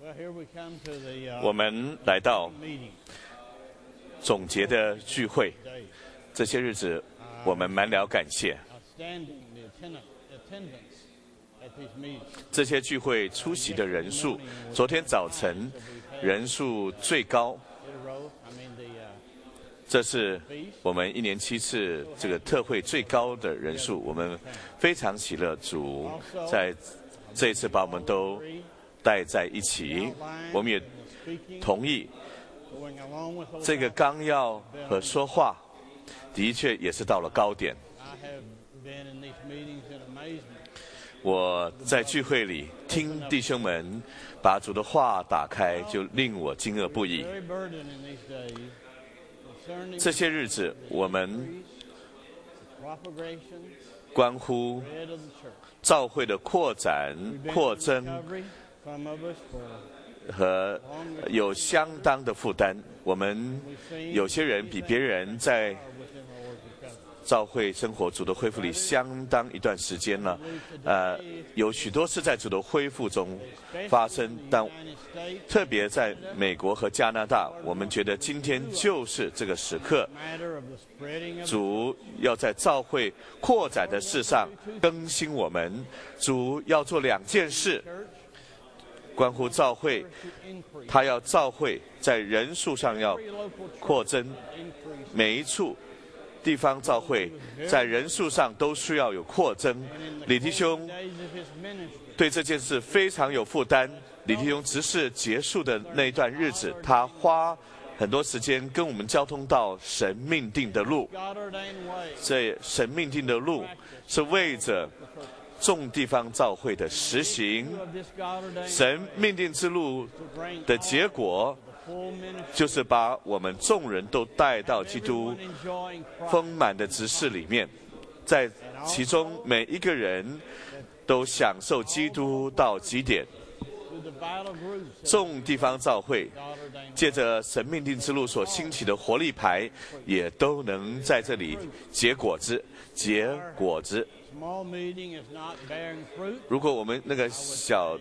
我们来到总结的聚会，这些日子我们满了感谢。这些聚会出席的人数，昨天早晨人数最高。这是我们1年7次这个特会最高的人数，我们非常喜乐。主在这一次把我们都带在一起，我们也同意这个纲要和说话的确也是到了高点。我在聚会里听弟兄们把主的话打开，就令我惊愕不已。这些日子我们关乎教会的扩展、扩增和有相当的负担。我们有些人比别人在教会生活主的恢复里相当一段时间了，有许多是在主的恢复中发生，但特别在美国和加拿大，我们觉得今天就是这个时刻，主要在教会扩展的事上更新我们。主要做2件事，关乎教会，他要教会在人数上要扩增，每一处地方教会在人数上都需要有扩增。李弟兄对这件事非常有负担。李弟兄执事结束的那一段日子，他花很多时间跟我们交通到神命定的路。这神命定的路是为着众地方教会的实行。神命定之路的结果就是把我们众人都带到基督丰满的执事里面，在其中每一个人都享受基督到极点。众地方教会借着神命定之路所兴起的活力牌，也都能在这里结果子。如果我们那个小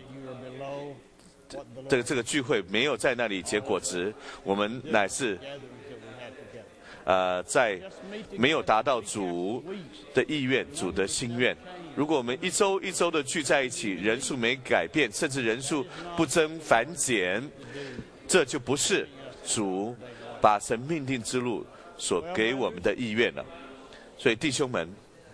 这个聚会没有在那里结果子，我们乃是在没有达到主的意愿、主的心愿。如果我们一周一周的聚在一起，人数没改变，甚至人数不增反减，这就不是主把神命定之路所给我们的意愿了。所以弟兄们，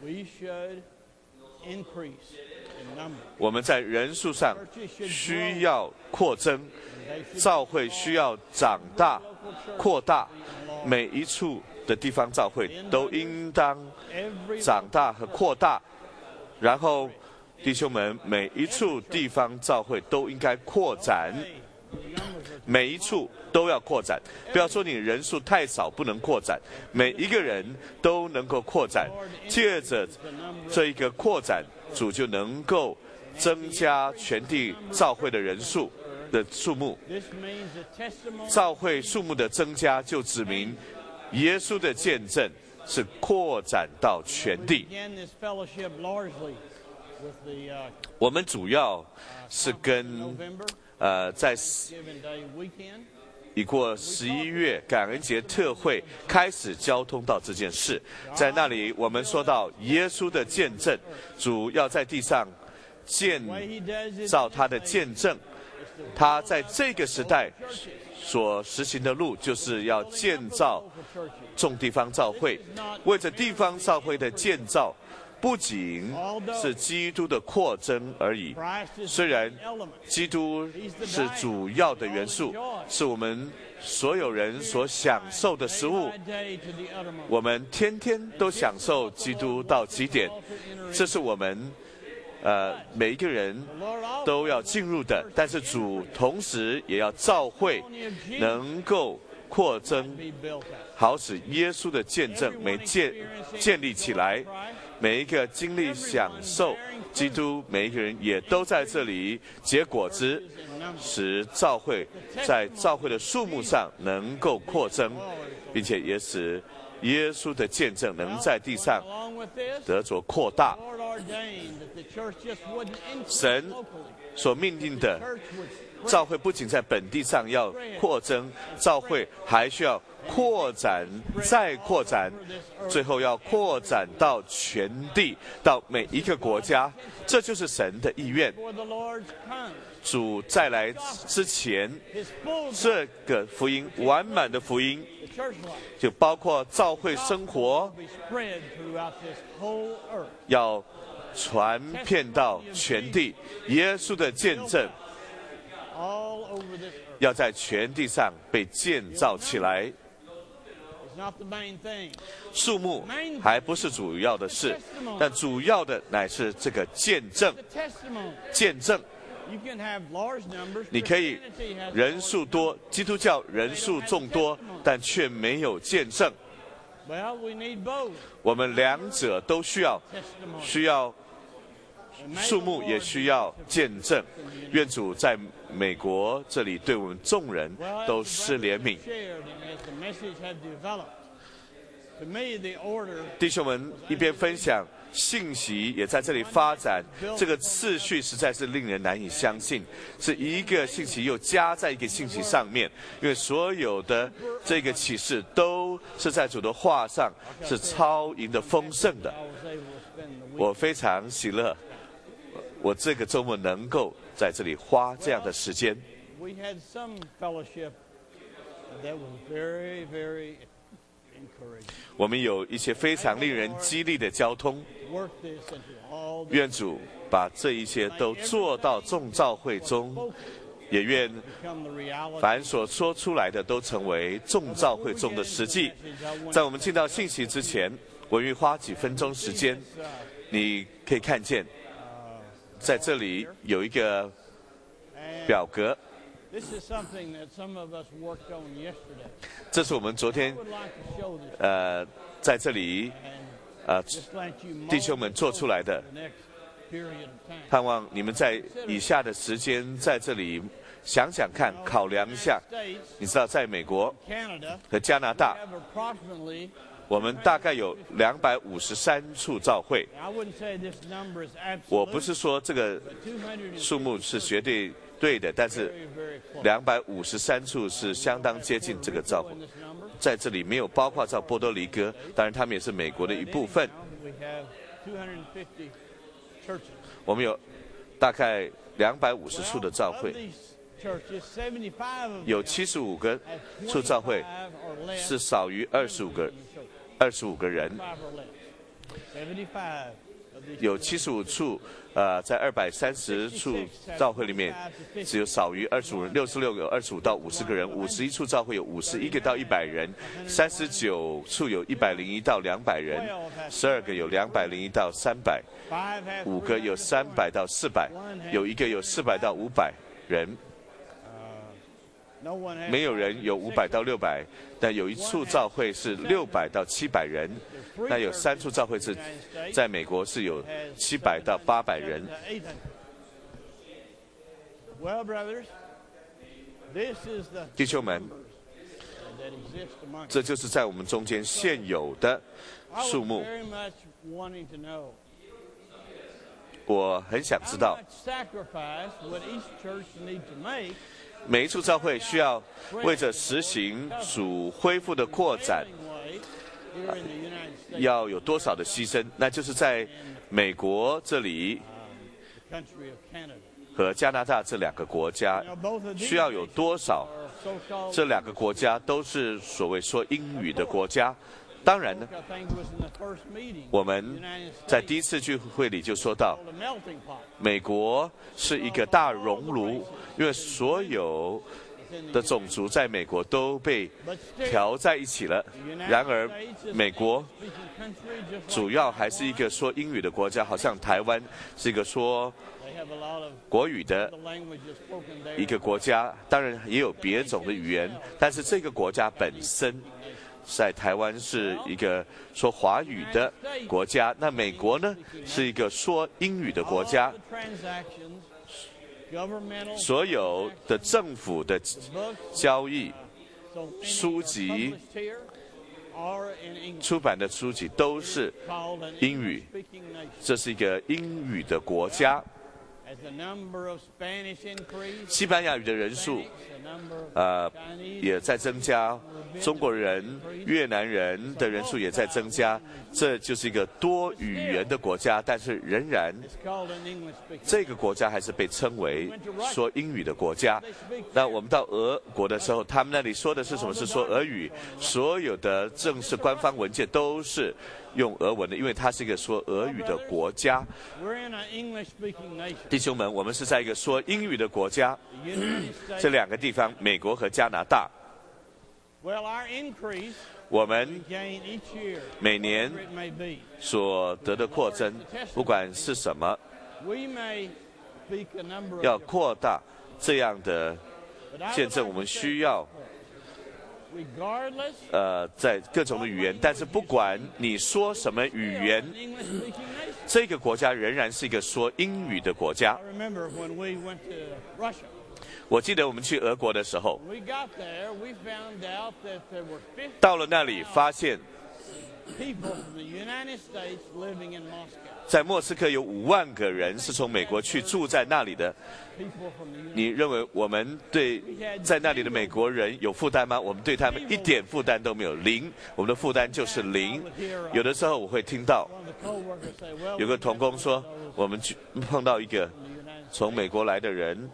我们在人数上需要扩增，教会需要长大扩大，每一处的地方教会都应当长大和扩大。然后弟兄们，每一处地方教会都应该扩展，每一处都要扩展。不要说你人数太少不能扩展，每一个人都能够扩展。借着这一个扩展，主就能够增加全地教会的人数的数目。教会数目的增加，就指明耶稣的见证是扩展到全地。我们主要是跟在已过11月感恩节特会开始交通到这件事。在那里我们说到耶稣的见证，主要在地上建造他的见证。他在这个时代所实行的路，就是要建造众地方教会。为着地方教会的建造，不仅是基督的扩增而已，虽然基督是主要的元素，是我们所有人所享受的食物，我们天天都享受基督到极点，这是我们每一个人都要进入的。但是主同时也要教会能够扩增，好使耶稣的见证建立起来。每一个经历享受基督，每一个人也都在这里结果子，使教会在教会的数目上能够扩增，并且也使耶稣的见证能在地上得着扩大。 神所命定的教会不仅在本地上要扩增，教会还需要扩展，再扩展，最后要扩展到全地，到每一个国家。这就是神的意愿。主再来之前，这个福音完满的福音，就包括教会生活，要传遍到全地。耶稣的见证要在全地上被建造起来。数目还不是主要的事，但主要的乃是这个见证。见证，你可以人数多，基督教人数众多，但却没有见证。我们两者都需要数目也需要见证。愿主在美国这里对我们众人都施怜悯。弟兄们一边分享信息，也在这里发展，这个次序实在是令人难以相信，是一个信息又加在一个信息上面，因为所有的这个启示都是在主的话上，是超赢的丰盛的。我非常喜乐，我这个周末能够在这里花这样的时间。我们有一些非常令人激励的交通，愿主把这一些都做到众召会中，也愿凡所说出来的都成为众召会中的实际。在我们进到信息之前，我愿意花几分钟时间，你可以看见在这里有一个表格，这是我们昨天在这里弟兄们做出来的，盼望你们在以下的时间在这里想想看，考量一下。你知道在美国和加拿大，我们大概有253处教会。我不是说这个数目是绝对对的，但是253处是相当接近这个教会。在这里没有包括在波多黎各，当然他们也是美国的一部分。我们有大概250处的教会，有75个处教会是少于25个人，有75处在230处教会里面只有少于25人，66有25到50个人，51处教会有51个到100人，39处有101到200人，12个有201到300，5个有300到400，有一个有400到500人。没有人有500到600，但有一处教会是600到700人，那有3处教会是在美国是有700到800人。弟兄们，这就是在我们中间现有的数目。我很想知道每一处教会需要为着实行主恢复的扩展，要有多少的牺牲？那就是在美国这里和加拿大这2个国家需要有多少？这2个国家都是所谓说英语的国家。当然呢，我们在第一次聚会里就说到，美国是一个大熔炉，因为所有的种族在美国都被调在一起了。然而，美国主要还是一个说英语的国家，好像台湾是一个说国语的一个国家，当然也有别种的语言，但是这个国家本身在台湾是一个说华语的国家，那美国呢是一个说英语的国家。所有的政府的交易、书籍出版的书籍都是英语，这是一个英语的国家。西班牙语的人数也在增加，中国人、越南人的人数也在增加，这就是一个多语言的国家，但是仍然这个国家还是被称为说英语的国家。那我们到俄国的时候，他们那里说的是什么？是说俄语，所有的正式官方文件都是用俄文的，因为它是一个说俄语的国家。弟兄们，我们是在一个说英语的国家，这两个地方，美国和加拿大。我们每年所得的扩增，不管是什么，要扩大这样的见证，我们需要在各种的语言，但是不管你说什么语言，这个国家仍然是一个说英语的国家。我记得我们去俄国的时候，到了那里发现，在莫斯科有5万个人是从美国去住在那里的。你认为我们对在那里的美国人有负担吗？我们对他们一点负担都没有，零，我们的负担就是零。有的时候我会听到有个同工说，我们去碰到一个从美国来的人，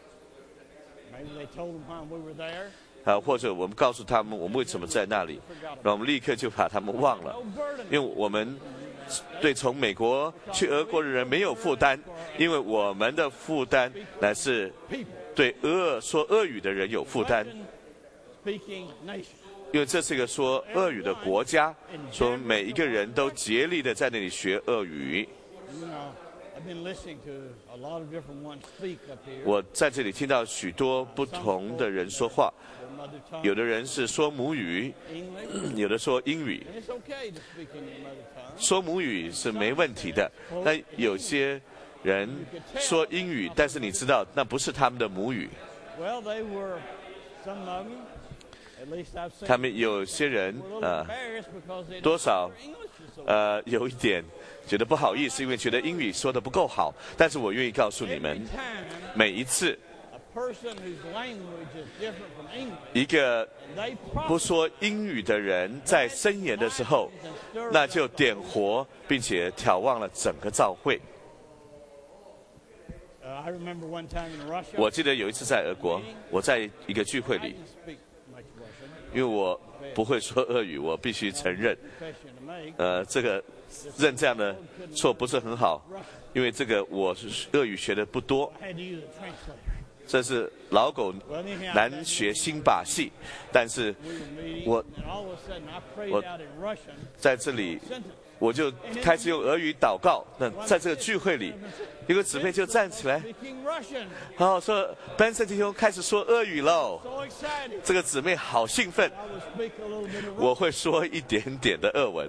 或者我们告诉他们我们为什么在那里，然后我们立刻就把他们忘了，因为我们对从美国去俄国的人没有负担，因为我们的负担乃是对说俄语的人有负担，因为这是一个说俄语的国家，说每一个人都竭力的在那里学俄语。我在这里听到许多不同的人说话，有的人是说母语，有的说英语。说母语是没问题的，但有些人说英语，但是你知道那不是他们的母语。他们有些人多少有一点觉得不好意思，因为觉得英语说得不够好。但是我愿意告诉你们，每一次一个不说英语的人在申言的时候，那就点活并且眺望了整个教会。我记得有一次在俄国，我在一个聚会里，因为我不会说俄语，我必须承认，这个认这样的错不是很好，因为这个我是俄语学的不多，这是老狗难学新把戏。但是我在这里，我就开始用俄语祷告。那在这个聚会里，一个姊妹就站起来，然后说 ：“Benson 弟兄开始说俄语喽！”这个姊妹好兴奋。我会说一点点的俄文。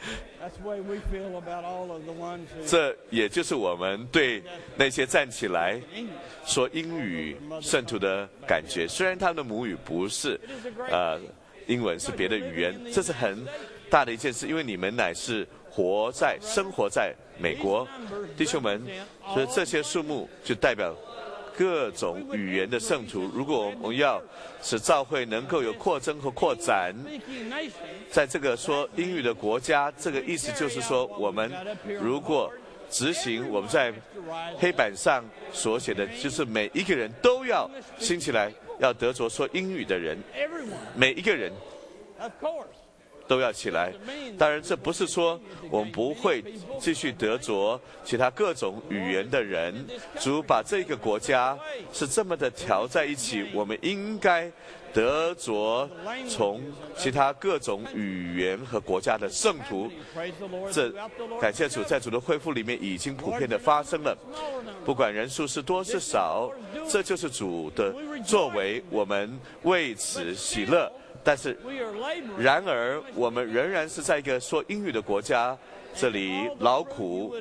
这也就是我们对那些站起来说英语圣徒的感觉。虽然他们的母语不是英文，是别的语言，这是很大的一件事，因为你们乃是生活在美国，弟兄们，所以这些数目就代表各种语言的圣徒。如果我们要使教会能够有扩增和扩展，在这个说英语的国家，这个意思就是说，我们如果执行我们在黑板上所写的，就是每一个人都要兴起来，要得着说英语的人，每一个人都要起来。当然这不是说我们不会继续得着其他各种语言的人，主把这个国家是这么的调在一起，我们应该得着从其他各种语言和国家的圣徒。这感谢主，在主的恢复里面已经普遍的发生了，不管人数是多是少，这就是主的作为，我们为此喜乐。但是然而我们仍然是在一个说英语的国家，这里劳苦，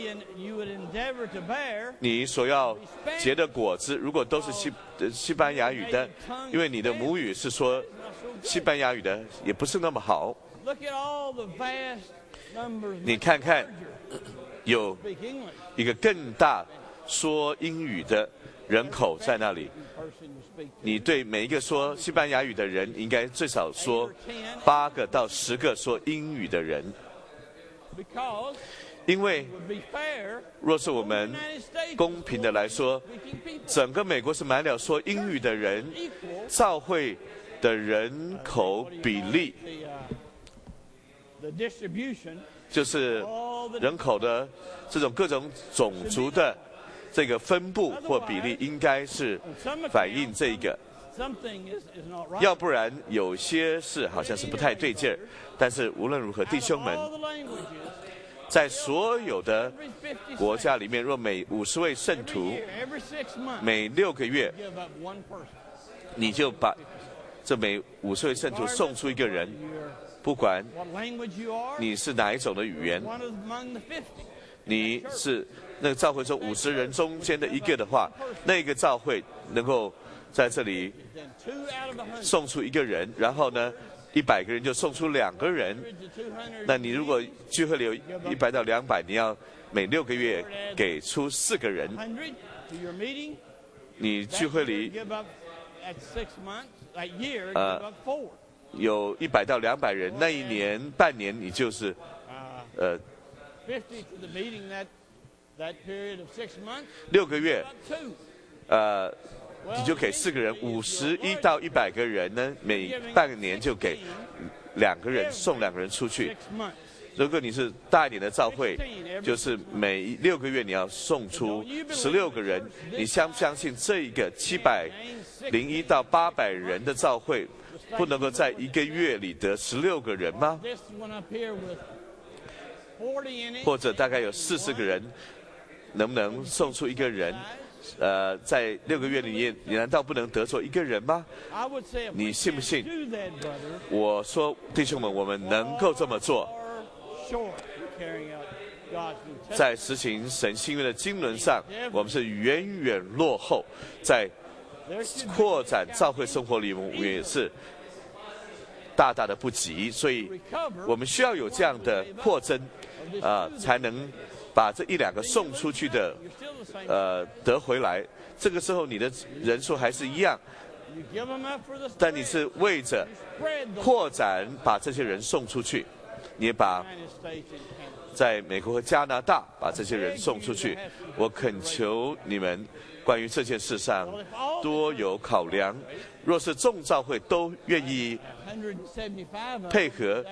你所要结的果子如果都是西班牙语的，因为你的母语是说西班牙语的，也不是那么好。 你看看，有一个更大说英语的人口在那里。你对每一个说西班牙语的人，应该最少说8个到10个说英语的人。因为若是我们公平的来说，整个美国是满了说英语的人，教会的人口比例，就是人口的这种各种种族的这个分布或比例，应该是反映这一个。要不然有些事好像是不太对劲儿。但是无论如何，弟兄们，在所有的国家里面，若每50位圣徒每6个月，你就把这每50位圣徒送出一个人，不管你是哪一种的语言，你是那个教会中50人中间的一个的话，那个教会能够在这里送出一个人，然后呢，100个人就送出2个人。那你如果聚会里有100到200，你要每6个月给出4个人。你聚会里有100到200人，那一年半年你就是6个月，你就给4个人，51到100个人呢，每半年就给2个人，送2个人出去。如果你是大一点的教会，就是每6个月你要送出16个人。你相不相信这一个701到800人的教会，不能够在1个月里得16个人吗？或者大概有40个人，能不能送出1个人？在6个月里面，你难道不能得着1个人吗？你信不信？我说，弟兄们，我们能够这么做。在实行神新约的经纶上，我们是远远落后。在扩展教会生活里，我们也是大大的不及。所以，我们需要有这样的扩增，才能把这1、2个送出去的，得回来。这个时候你的人数还是一样，但你是为着扩展把这些人送出去，你也把在美国和加拿大把这些人送出去。我恳求你们关于这件事上多有考量。若是众教会都愿意配合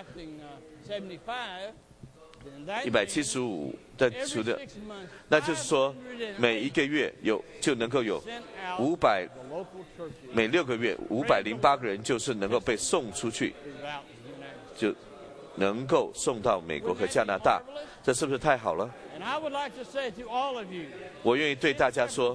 175的除的，那就是说每1个月就能够有500，每6个月508个人就是能够被送出去，就能够送到美国和加拿大，这是不是太好了？我愿意对大家说，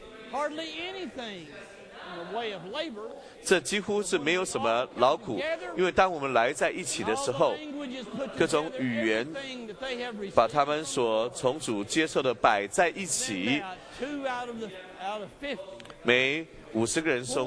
这几乎是没有什么劳苦，因为当我们来在一起的时候，各种语言把他们所从主接受的摆在一起，每50个人送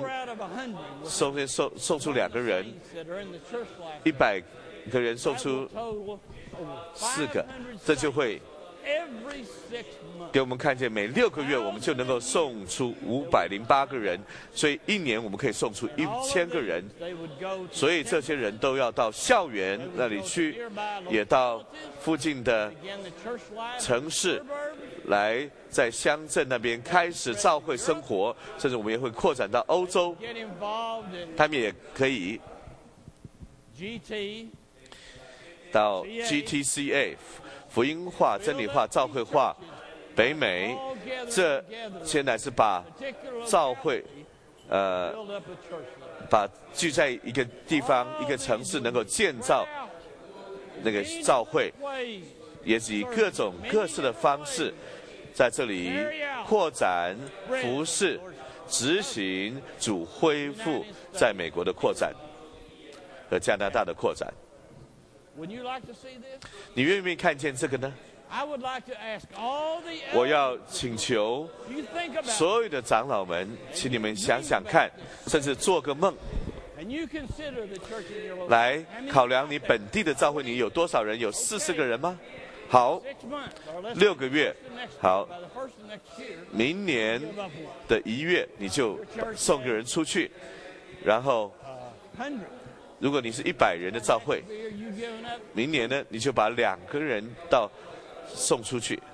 出2个人，100个人送出4个，这就会给我们看见每6个月我们就能够送出508个人，所以1年我们可以送出1000个人。所以这些人都要到校园那里去，也到附近的城市来，在乡镇那边开始教会生活，甚至我们也会扩展到欧洲，他们也可以到 GTCA 福音化、真理化、教会化、北美，这现在是把教会把聚在一个地方、一个城市能够建造那个教会，也是以各种各式的方式在这里扩展服事，执行主恢复在美国的扩展和加拿大的扩展。你愿不愿意看见这个呢？我要请求所有的长老们，请你们想想看，甚至做个梦， 来考量你本地的教会，你有多少人？有40个人吗？好，6个月，好，明年的1月你就送个人出去，然后如果你是100人的教会，明年呢你就把2个人送出去。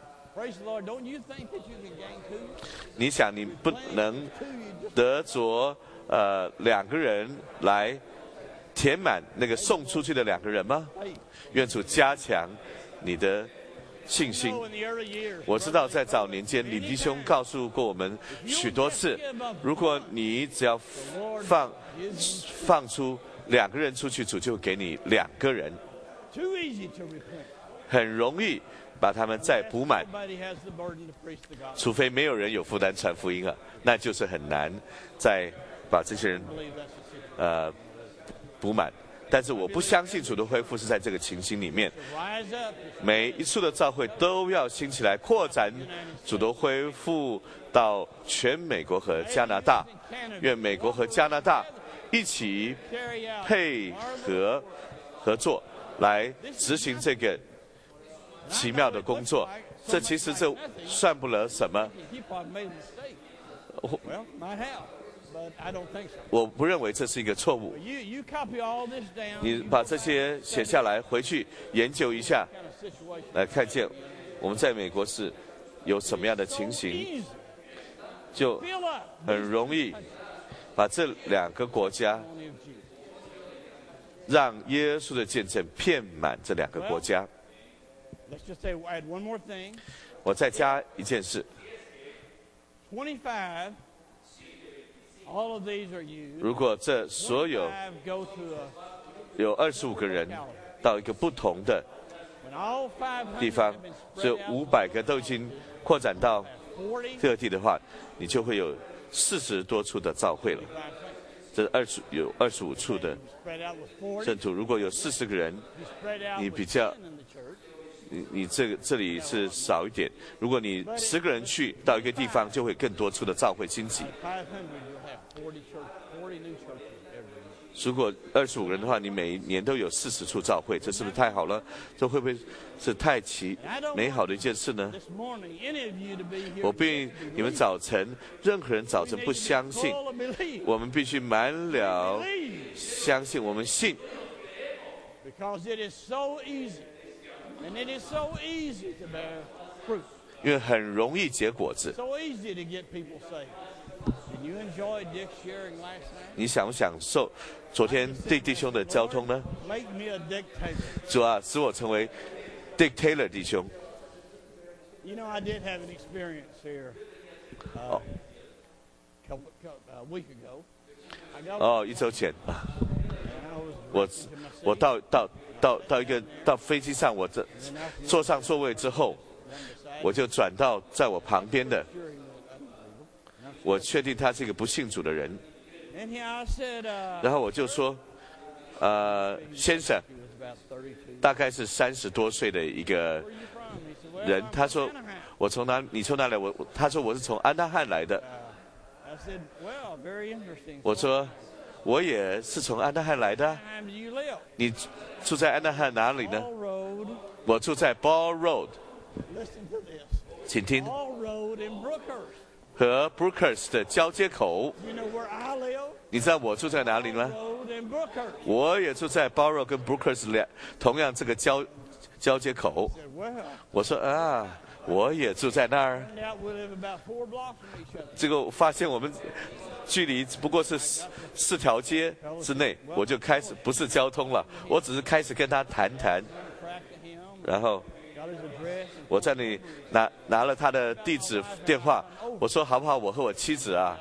你想你不能得着2个人来填满那个送出去的2个人吗？愿主加强你的信心。我知道在早年间李弟兄告诉过我们许多次，如果你只要放出2个人出去，主就给你2个人，很容易把他们再补满，除非没有人有负担传福音啊，那就是很难再把这些人补满。但是我不相信主的恢复是在这个情形里面，每一处的教会都要兴起来扩展主的恢复到全美国和加拿大，愿美国和加拿大一起配合作来执行这个奇妙的工作。这其实这算不了什么，我不认为这是一个错误。你把这些写下来，回去研究一下，来看见我们在美国是有什么样的情形，就很容易把这2个国家让耶稣的见证遍满这2个国家。我再加一件事，如果这所有25个人到一个不同的地方，这500个都已经扩展到各地的话，你就会有40多处的教会了。这有25处的圣徒，如果有40个人，你比较你这里是少一点。如果你10个人去到一个地方，就会更多处的教会兴起。如果25个人的话，你每年都有40处教会，这是不是太好了？这会不会是太美好的一件事呢？我不愿意你们早晨任何人早晨不相信，我们必须满了相信，我们信。因为很容易结果子。你想不享受昨天对弟兄的交通呢？主啊，使我成为 Dick Taylor 弟兄。1周前，我到飞机上，我坐上座位之后，我就转到在我旁边的，我确定他是一个不信主的人，然后我就说，先生，大概是30多岁的一个人，他说你从哪里？他说我是从安纳汉来的。我说我也是从安纳汉来的。你住在安纳汉哪里呢？我住在 Ball Road。请听，和 Brookers 的交接口。你知道我住在哪里吗？我也住在 Ball Road 跟 Brookers 同样这个交接口。我说啊，我也住在那儿。这个发现我们距离不过是4条街之内，我就开始不是交通了，我只是开始跟他谈谈，然后我在那里拿了他的地址电话，我说好不好？我和我妻子啊，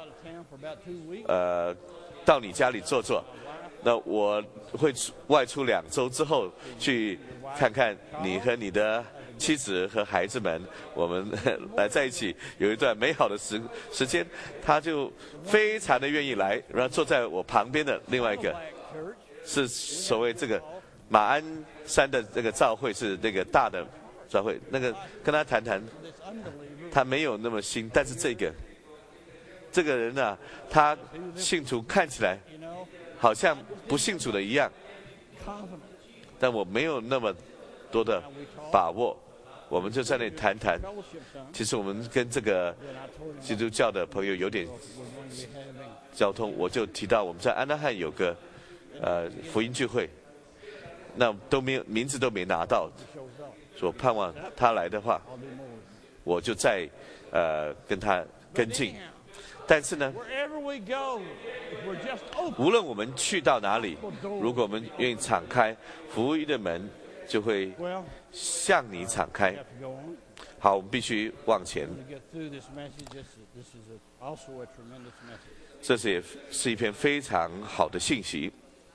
到你家里坐坐。那我会外出2周之后去看看你和你的妻子和孩子们，我们来在一起有一段美好的时间。他就非常的愿意来，然后坐在我旁边的另外一个是所谓这个马鞍山的这个教会，是那个大的教会，那个跟他谈谈，他没有那么新，但是这个人啊，他信徒看起来好像不信主的一样， confidence. 但我没有那么多的把握。我们就在那里谈谈。 Fellowship done. 其实我们跟这个 Then I told him 基督教的朋友有点 we're going to be having 交通，我就提到我们在安纳汉有个福音聚会，那都没有名字都没拿到， shows up. 说盼望他来的话， I'll do more. 我就再跟他跟进。 Anyhow, 但是呢， wherever we go, if we're just open, 无论我们去到哪里，如果我们愿意敞开，福音的门就会 well, 向你敞开 we。have to go on. 好，我们必须往前。 To get through this message, this is also a tremendous message. 这也是一篇非常好的信息。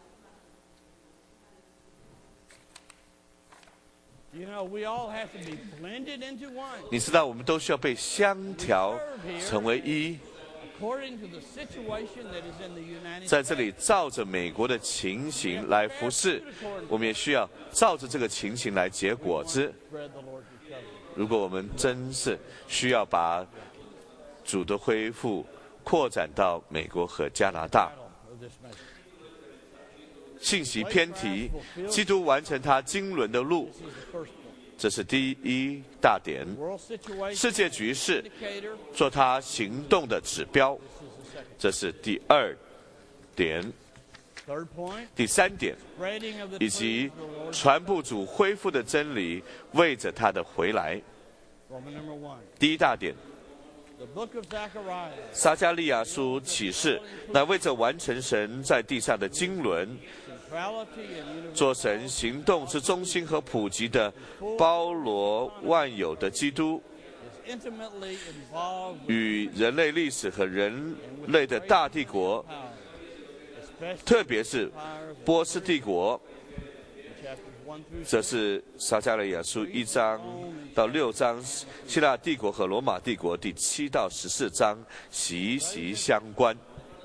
You know, we all have to be blended into one 你知道，我们都需要被相调成为一。 according to the situation that is in the United 在 States. 这里照着美国的情形来服侍，我们也需要照着这个情形来结果子。 Spread the Lord's recovery. 如果我们真是需要把主的恢复扩展到美国和加拿大， Title of this message. 信息偏题，基督完成他经纶的路， This is the first point. 这是第一大点。 World situation 世界局势 indicator. 做他行动的指标， This is the second. 这是第二点。 Third point. 第三点， Spreading of the 以 truth 及 of the Lord's 传布主恢复的真理，为着他的回来。 Roman number 1. 第一大点， The book of Zechariah. 撒迦利亚书启示，那为着完成神在地上的经纶， Centrality and 做神行动之中心和普及的，包罗万有的基督， is intimately involved with 与人类历史和人类的大帝国， power, especially 特别是 empires of 波斯帝国。 chapters 1 through 这 6. 是撒迦利亚书1章到6章，希腊帝国和罗马帝国第7到14章息息相关。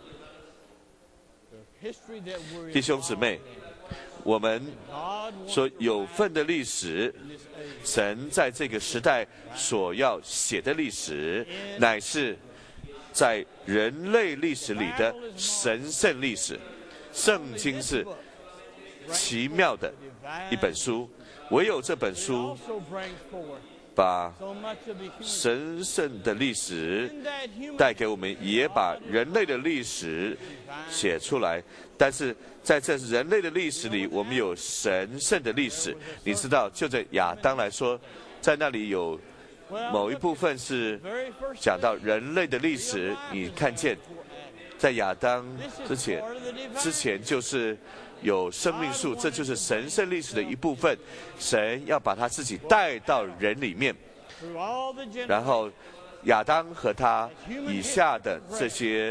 The history that we're 弟兄姊妹， involved in. 我们 God wants 所 to 有 write 份的历史， in this age 神在这个时代所要写的历史，乃是在人类历史里的神圣历史。圣经是奇妙的一本书，唯有这本 It 书 also brings forth 把 so much of the human 神圣的历史 in that human 带给我们，也把人类的历史写出来。但是在这人类的历史里，我们有神圣的历史。你知道，就在亚当来说，在那里有 well, 某一部分是 very first 讲到人类的历史。你看见，在亚当之前就是有生命树，这就是神圣历史的一部分。神要把他自己带到人里面， through all the generations, 然后亚当和他以下的这些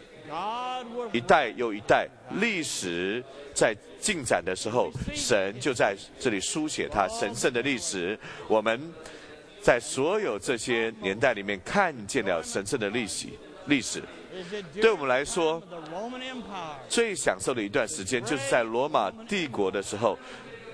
God was 一代又一代，历史在进展的时候，神就在这里书写他神圣的历史。我们在所有这些年代里面看见了神圣的历史。 is it 对我们来说， during the Roman Empire. 最享受的一段时间，就是在罗马帝国的时候，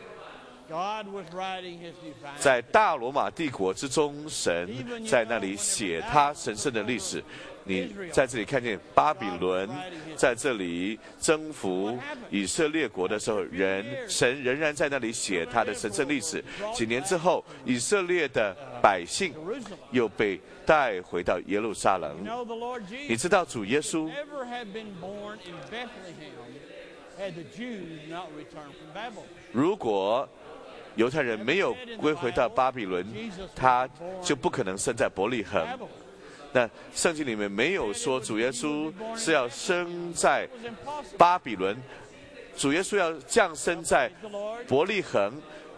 God was writing his divine. 在大罗马帝国之中，神在那里写他神圣的历史。你在这里看见巴比伦在这里征服以色列国的时候，神仍然在那里写他的神圣历史。几年之后，以色列的百姓 Jerusalem. 又被带回到耶路撒 You 冷。 know the Lord 你 Jesus 知道主耶稣 never had been born in Bethlehem had the Jews not returned from Babylon. 如果犹太人没有归回到巴比伦，他就不可能生在伯利恒。 Babylon. 那圣经里面没有说主耶稣是要生在 It was impossible. 巴比伦，主耶稣要降生在 The Lord, 伯利恒。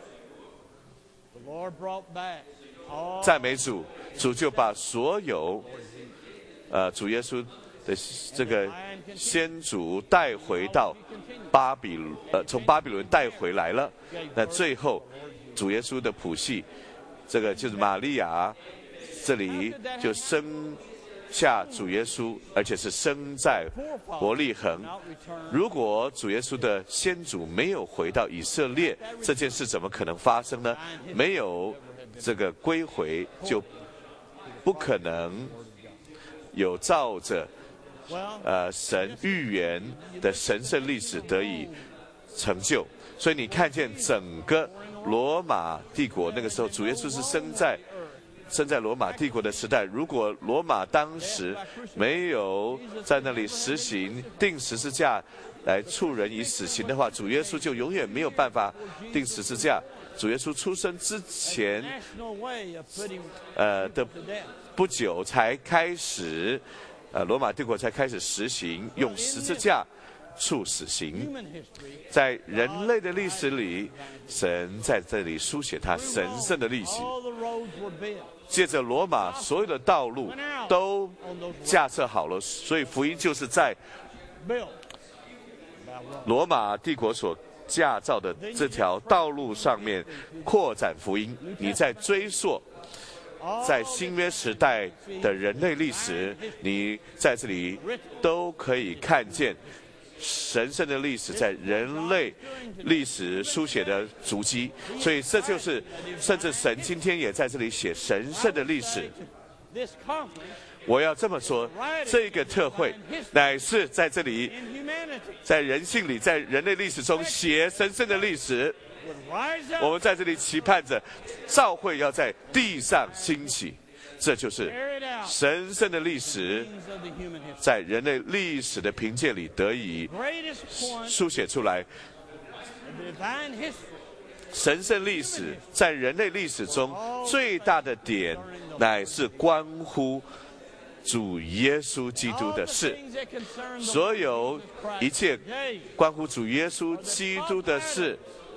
the Lord brought back all 赞美主，主就把所有主耶稣的这个先祖带回到从巴比伦带回来了。那最后主耶稣的谱系，这个就是玛利亚这里就生下主耶稣，而且是生在伯利恒。 not returned. 如果主耶稣的先祖没有回到以色列，这件事怎么可能发生呢？没有这个归回，就不可能有照着神预言的神圣历史得以成就。所以你看见整个罗马帝国那个时候，主耶稣是生在罗马帝国的时代。如果罗马当时没有在那里实行钉十字架来处人以死刑的话，主耶稣就永远没有办法钉十字架。主耶稣出生之前的不久才开始，罗马帝国才开始实行用十字架处死刑。在人类的历史里，神在这里书写他神圣的历史。借着罗马，所有的道路都架设好了，所以福音就是在罗马帝国所架造的这条道路上面扩展福音。你在追溯在新约时代的人类历史，你在这里都可以看见神圣的历史在人类历史书写的足迹。所以这就是甚至神今天也在这里写神圣的历史。我要这么说，这个特会乃是在这里在人性里，在人类历史中写神圣的历史。我们在这里期盼着召会要在地上兴起，这就是神圣的历史在人类历史的凭借里得以书写出来。神圣历史在人类历史中最大的点，乃是关乎主耶稣基督的事。所有一切关乎主耶稣基督的事，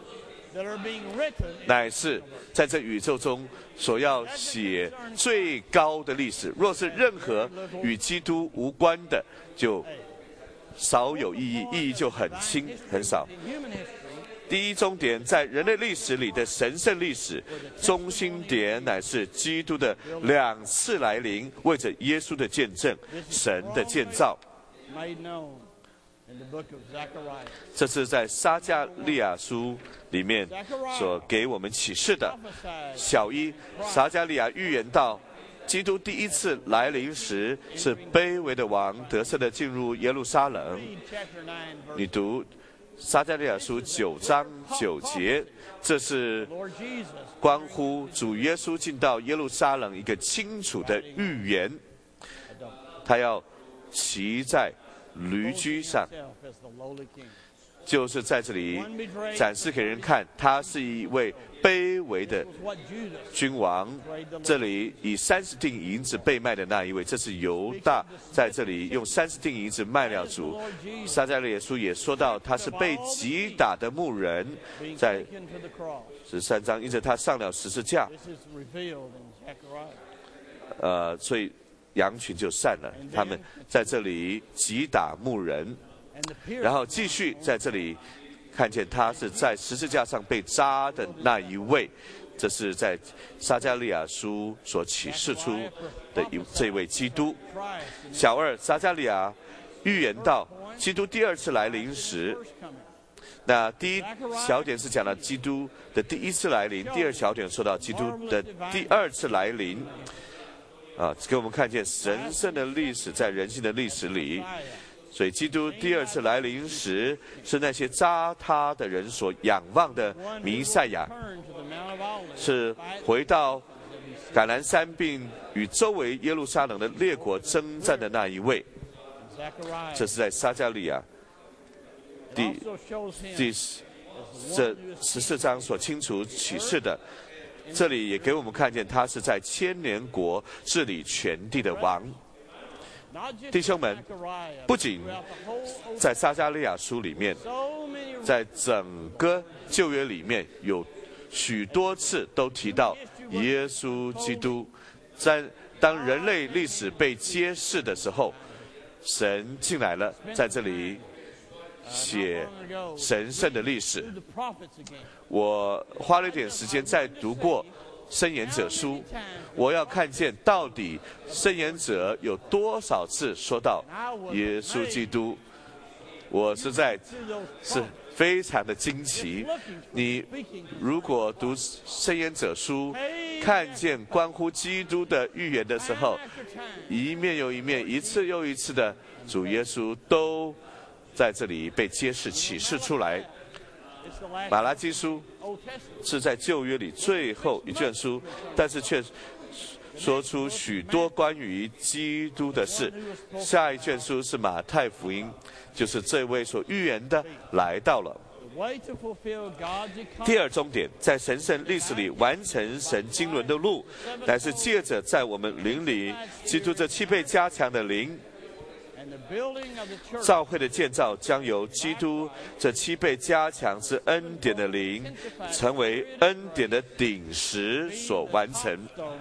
乃是在这宇宙中所要写最高的历史。若是任何与基督无关的，就少有意义，意义就很轻很少。第一终点在人类历史里的神圣历史，中心点乃是基督的2次来临，为着耶稣的见证，神的建造。这是在撒迦利亚书里面所给我们启示的。小一，撒迦利亚预言到基督第一次来临时，是卑微的王得胜的进入耶路撒冷。你读撒迦利亚书9章9节，这是关乎主耶稣进到耶路撒冷一个清楚的预言。他要骑在驴驹上，就是在这里展示给人看，他是一位卑微的君王。这里以30锭银子被卖的那一位，这是犹大在这里用30锭银子卖了主。撒迦利亚书也说到，他是被击打的牧人，在13章，因着他上了十字架，所以羊群就散了。他们在这里击打牧人，然后继续在这里看见他是在十字架上被扎的那一位。这是在撒迦利亚书所启示出的这位基督。小二，撒迦利亚预言到基督第2次来临时，那第一小点是讲了基督的第1次来临，第2小点说到基督的第2次来临。给我们看见神圣的历史在人性的历史里。所以基督第2次来临时，是那些扎他的人所仰望的弥赛亚，是回到橄榄山并与周围耶路撒冷的列国征战的那一位。这是在撒迦利亚第14章所清楚启示的。这里也给我们看见他是在千年国治理全地的王。弟兄们，不仅在撒迦利亚书里面，在整个旧约里面有许多次都提到耶稣基督。在当人类历史被揭示的时候，神进来了，在这里写神圣的历史。我花了一点时间再读过申言者书，我要看见到底申言者有多少次说到耶稣基督。我实在是非常的惊奇。你如果读申言者书， 看见关乎基督的预言的时候，一面又一面，一次又一次的，主耶稣都在这里被揭示启示出来。马拉基书是在旧约里最后一卷书，但是却说出许多关于基督的事。下一卷书是马太福音，就是这位所预言的来到了。第二重点，在神圣历史里完成神经纶的路，乃是借着在我们灵里基督这7倍加强的灵。教会的建造将由基督这7倍加强之恩典的灵，成为恩典的顶石所完成。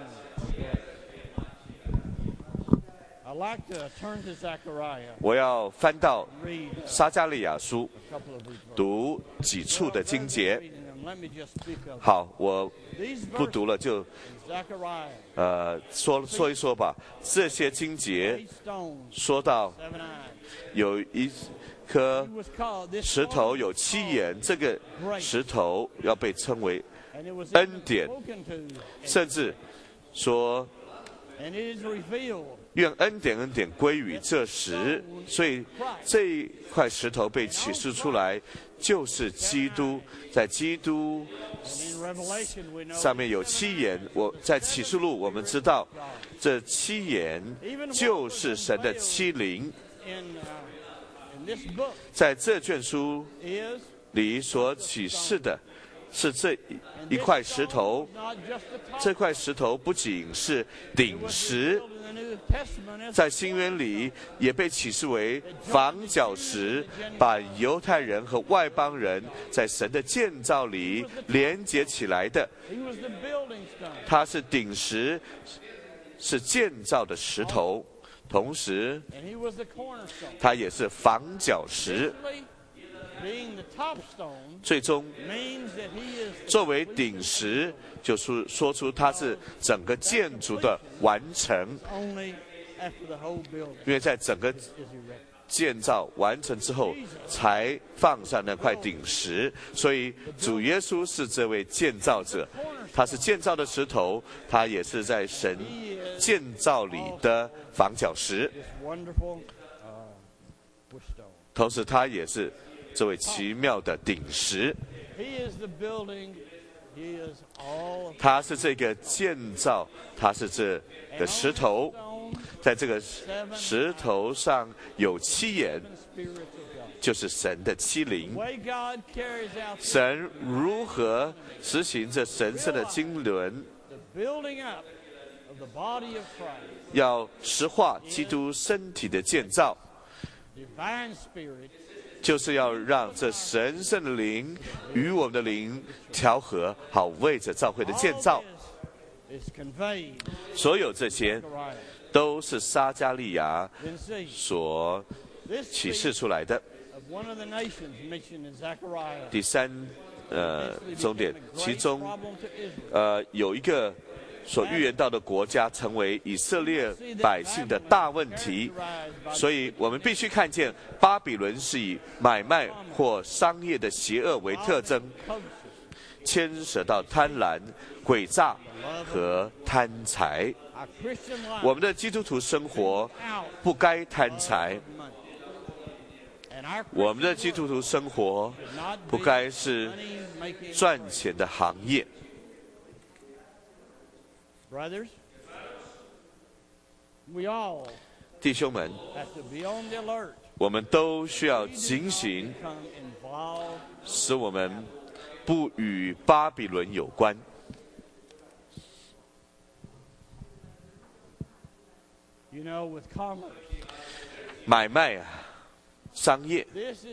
我要翻到撒迦利亚书，读几处的经节。好，我不读了，就说一说吧。这些经节说到有一颗石头有7眼，这个石头要被称为恩典，甚至说愿恩典归于这石。所以这一块石头被启示出来，就是基督。在基督上面有7眼，我在启示录我们知道，这7眼就是神的7灵。在这卷书里所启示的是这一块石头，这块石头不仅是顶石，在新约里也被启示为房角石，把犹太人和外邦人在神的建造里连接起来的。它是顶石，是建造的石头，同时它也是房角石。最终作为顶石，就是说出它是整个建筑的完成。因为在整个建造完成之后才放上那块顶石，所以主耶稣是这位建造者，他是建造的石头，他也是在神建造里的房角石，同时他也是这位奇妙的顶石。他是这个建造，他是这个石头，在这个石头上有7眼，就是神的7灵。神如何实行这神圣的经纶，要实化基督身体的建造，就是要让这神圣的灵与我们的灵调和，好为着教会的建造。所有这些都是撒迦利亚所启示出来的。第3重点，其中有一个所预言到的国家成为以色列百姓的大问题，所以我们必须看见巴比伦是以买卖或商业的邪恶为特征，牵涉到贪婪、诡诈和贪财。我们的基督徒生活不该贪财，我们的基督徒生活不该是赚钱的行业。弟兄们，我们都需要警醒，使我们不与巴比伦有关。买卖啊，商业，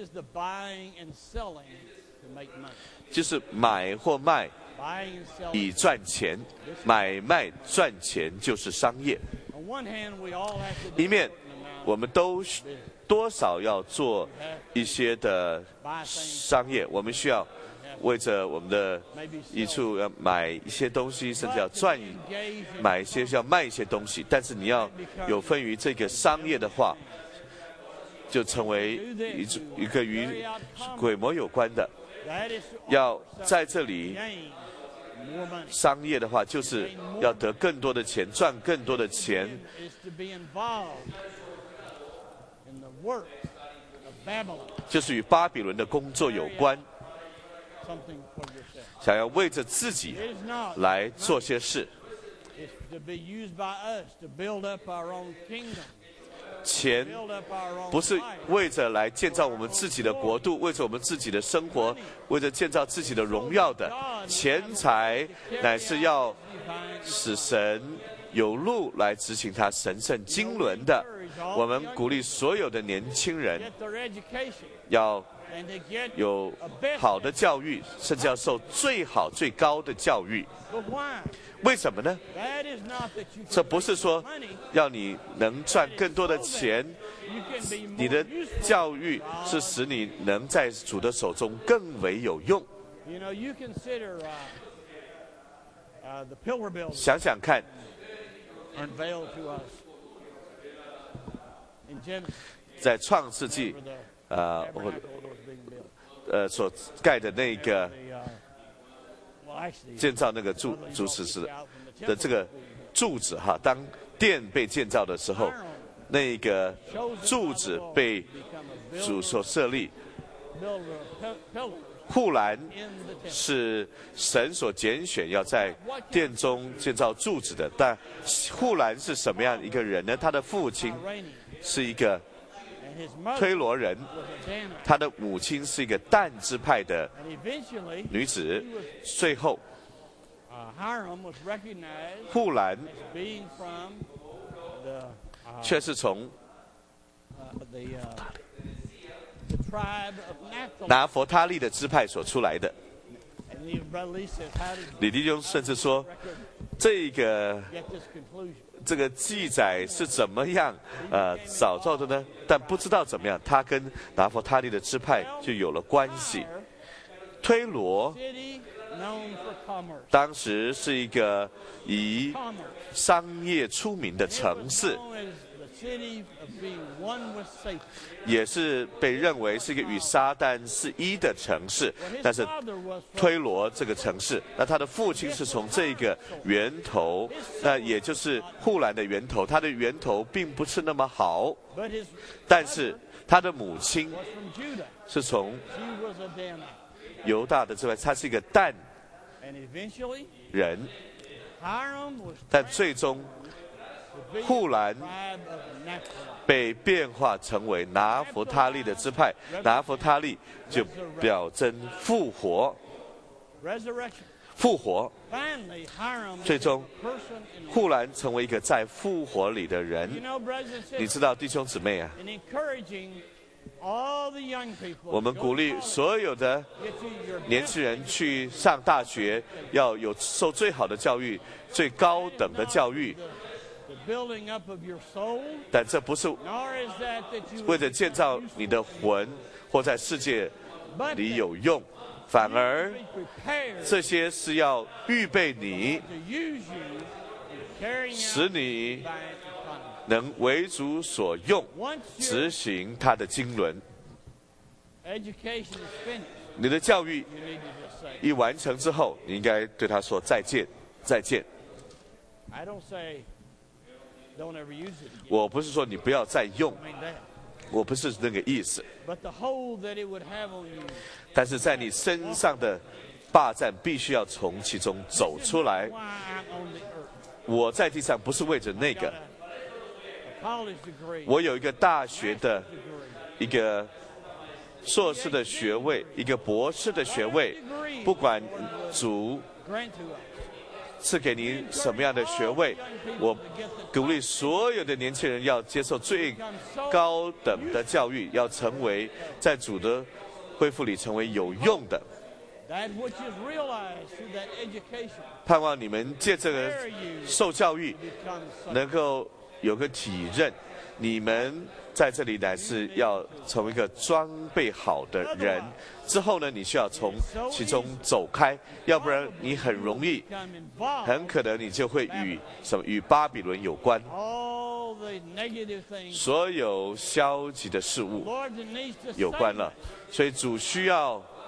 就是买或卖以赚钱，买卖赚钱就是商业。一面我们都多少要做一些的商业，我们需要为着我们的益处要买一些东西，甚至要买一些要卖一些东西。但是你要有分于这个商业的话，就成为一个与鬼魔有关的，要在这里 more money. 商业的话，就是要得更多的钱，赚更多的钱， Is to be involved in the work of Babylon. 就是与巴比伦的工作有关， Something for yourself. 想要为着自己 It is not. 来做些事。 It's to be used by us to build up our own kingdom, 钱 build up our own 不是 life. 为着来建造我们自己的国度，为着我们自己的生活，为着建造自己的荣耀的。钱财乃是要使神有路来执行他神圣经纶的。我们鼓励所有的年轻人 Get their education 要 and to get 有 a best. 好的教育，甚至要受最好最高的教育。 But why? 为什么呢？ That is not that you 这 can 不是 make 说 money. 要你能赚更多的钱， You can be 你 more 的 useful. 教育是使你能在主的手中更为有用。 You know, you consider the pillar building 想想看， unveiled to us in Genesis 在创世纪 for the 或 tabernacle that was being built. 所盖的那个 Well, actually, 建造那个柱石石的这个柱子哈，当殿被建造的时候，那个柱子被主所设立， build a pillar 护栏 in the temple. 是神所拣选要在殿中建造柱子的。但护栏是什么样一个人呢？他的父亲 Iranian, 是一个 and his mother 推罗人， was a Danite. 他的母亲是一个但支派的 And eventually, 女子。最后， Hiram was recognized 护栏 as being from the 却是从 the tribe of Naphtali. 拿佛他利的支派所出来的。 And even Brother Lee says, how did 李弟兄甚至说， record 这个 get this conclusion? 这个记载是怎么样找到的呢？但不知道怎么样，他跟拿佛他利的支派就有了关系。 推罗 City known for commerce. 当时是一个以 Commerce. 商业出名的 It was 城市， known as the city of being one with Satan. 也是被认为是一个与撒旦是一的城市。 Well, his 但是 father was from 推罗这个城市，那他的父亲是从这个源头，那也就是护栏的源头，他的源头并不是那么好， but his 但是他的母亲 was from Judah. 是从 She was a Danite. 犹大的支派，他是一个但 And eventually, 人， Hiram was 但最终 to be 护栏 the tribe of Naphtali. 被变化成为拿弗他利的支派，拿弗他利就表征复活， Resurrection. 复活， Finally, Hiram 最 is 终 a person in 护栏成为一个在复活里的 You 人。 know, brothers and 你 sisters, 知道弟兄姊妹啊， in encouraging all the young people 我们 to 鼓 go 励 to college, 所有的 get you your 年轻人去上大学，要有受最好的教育、最高等的教育。 the building up of your soul, 但这不是 nor is that you 为了建造你的魂或在世界 but 里 that 有用，反而 be prepared 这些是要预备你， to use you in carrying 使 out 你 divine economy. 能为主所用， Once 执 your 行他的经纶。 education is finished, 你的教育 you need to just say, 一完成之后，你应该对他说再见，再见。 I don't say don't ever use it again. 我不是说你不要再用， I mean that. 我不是那个意思。 But the hold that it would have on you 但是在你身上的霸占必须要从其中走出来。 why I'm on the earth. 我在地上不是为着那 Got 个， a college degree, 我有一个大学的 degree. 一个硕士的学位，一个博士的学位。不管主 Grant to us. 赐给你什么样的学位，我鼓励所有的年轻人要接受最高等的教育，要成为在主的恢复里成为有用的。 That which is realized through that education 盼望你们借这个 where you 受教育， become such. 能够有个体认，你们在这里乃是要成为一个装备好的人。之后呢，你需要从其中走开，要不然你很容易， Become involved 很可能你就会与巴比伦有关， all the negative things. 所有消极的事物 Lord needs to 有关 save 了 us.。 所以主需要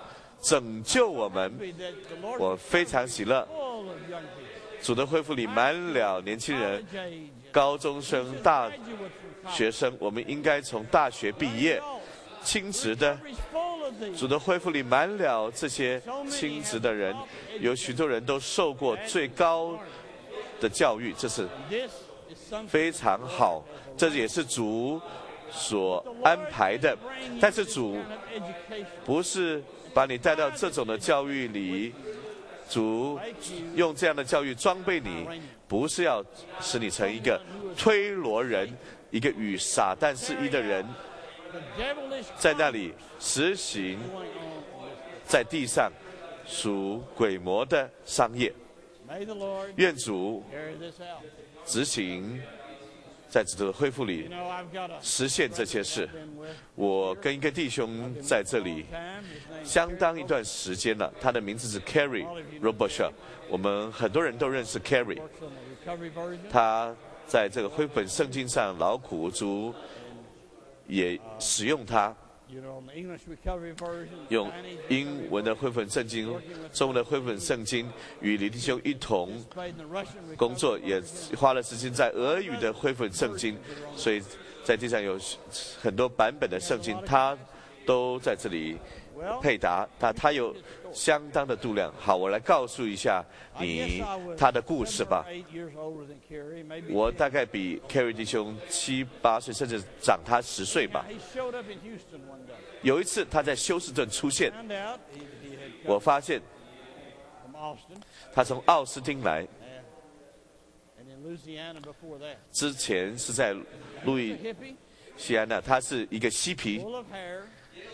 拯救我们， Happy that the Lord 我非常喜乐。 full of young people. 主的恢复里满了年轻人、 College age. 高中生、大 Graduates from college. 学生，我们应该从大学毕业，亲职的。 Recovery's full of these. 主的恢复里满了这些亲职的人，有许多人都受过最高的教育，这是 This is something 非常好，这也是主所安排的。但是主 kind of education. 不是把你带到这种的教育里，主用这样的教育装备你，不是要使你成一个推罗人，一个与撒旦是一的人， The devilish 在那里实行 going on in this. 在地上属鬼魔的商业。 May the Lord 愿主 carry this out. 执行在主的恢复 You 里 know, I've got a 实现这些事。 been with 我跟一个弟兄在这里 time. His name's 相当一段时间了，他的名字是 Carrie Robertshaw， 我们很多人都认识 Carrie， works on the recovery version. 他在这个绘本圣经上劳苦，主也使用他， You know, on the English recovery version. 用 Chinese 英文的绘本圣经、中文的绘本圣经，与李弟兄一同 played in the Russian 工 recovery. 作，也花了时间在俄语的绘本圣经，所以在地上有很多版本的圣经，他都在这里 Well, 配搭，他有相当的度量。好，我来告诉一下 I 你 guess I was 他的故事 7 or 吧。 8 years older than Carrie, maybe 我 10. 大概比 Carrie 弟兄7、8岁，甚至长他10岁 Now, 吧。 he showed up in Houston one day. 有一次他在休斯顿出现， Found out he had 我 come 发现 from Austin 他从奥斯汀来， and in Louisiana before that. 之前是在路 He's 易 a hippie, 西安那，他是一个嬉皮， full of hair.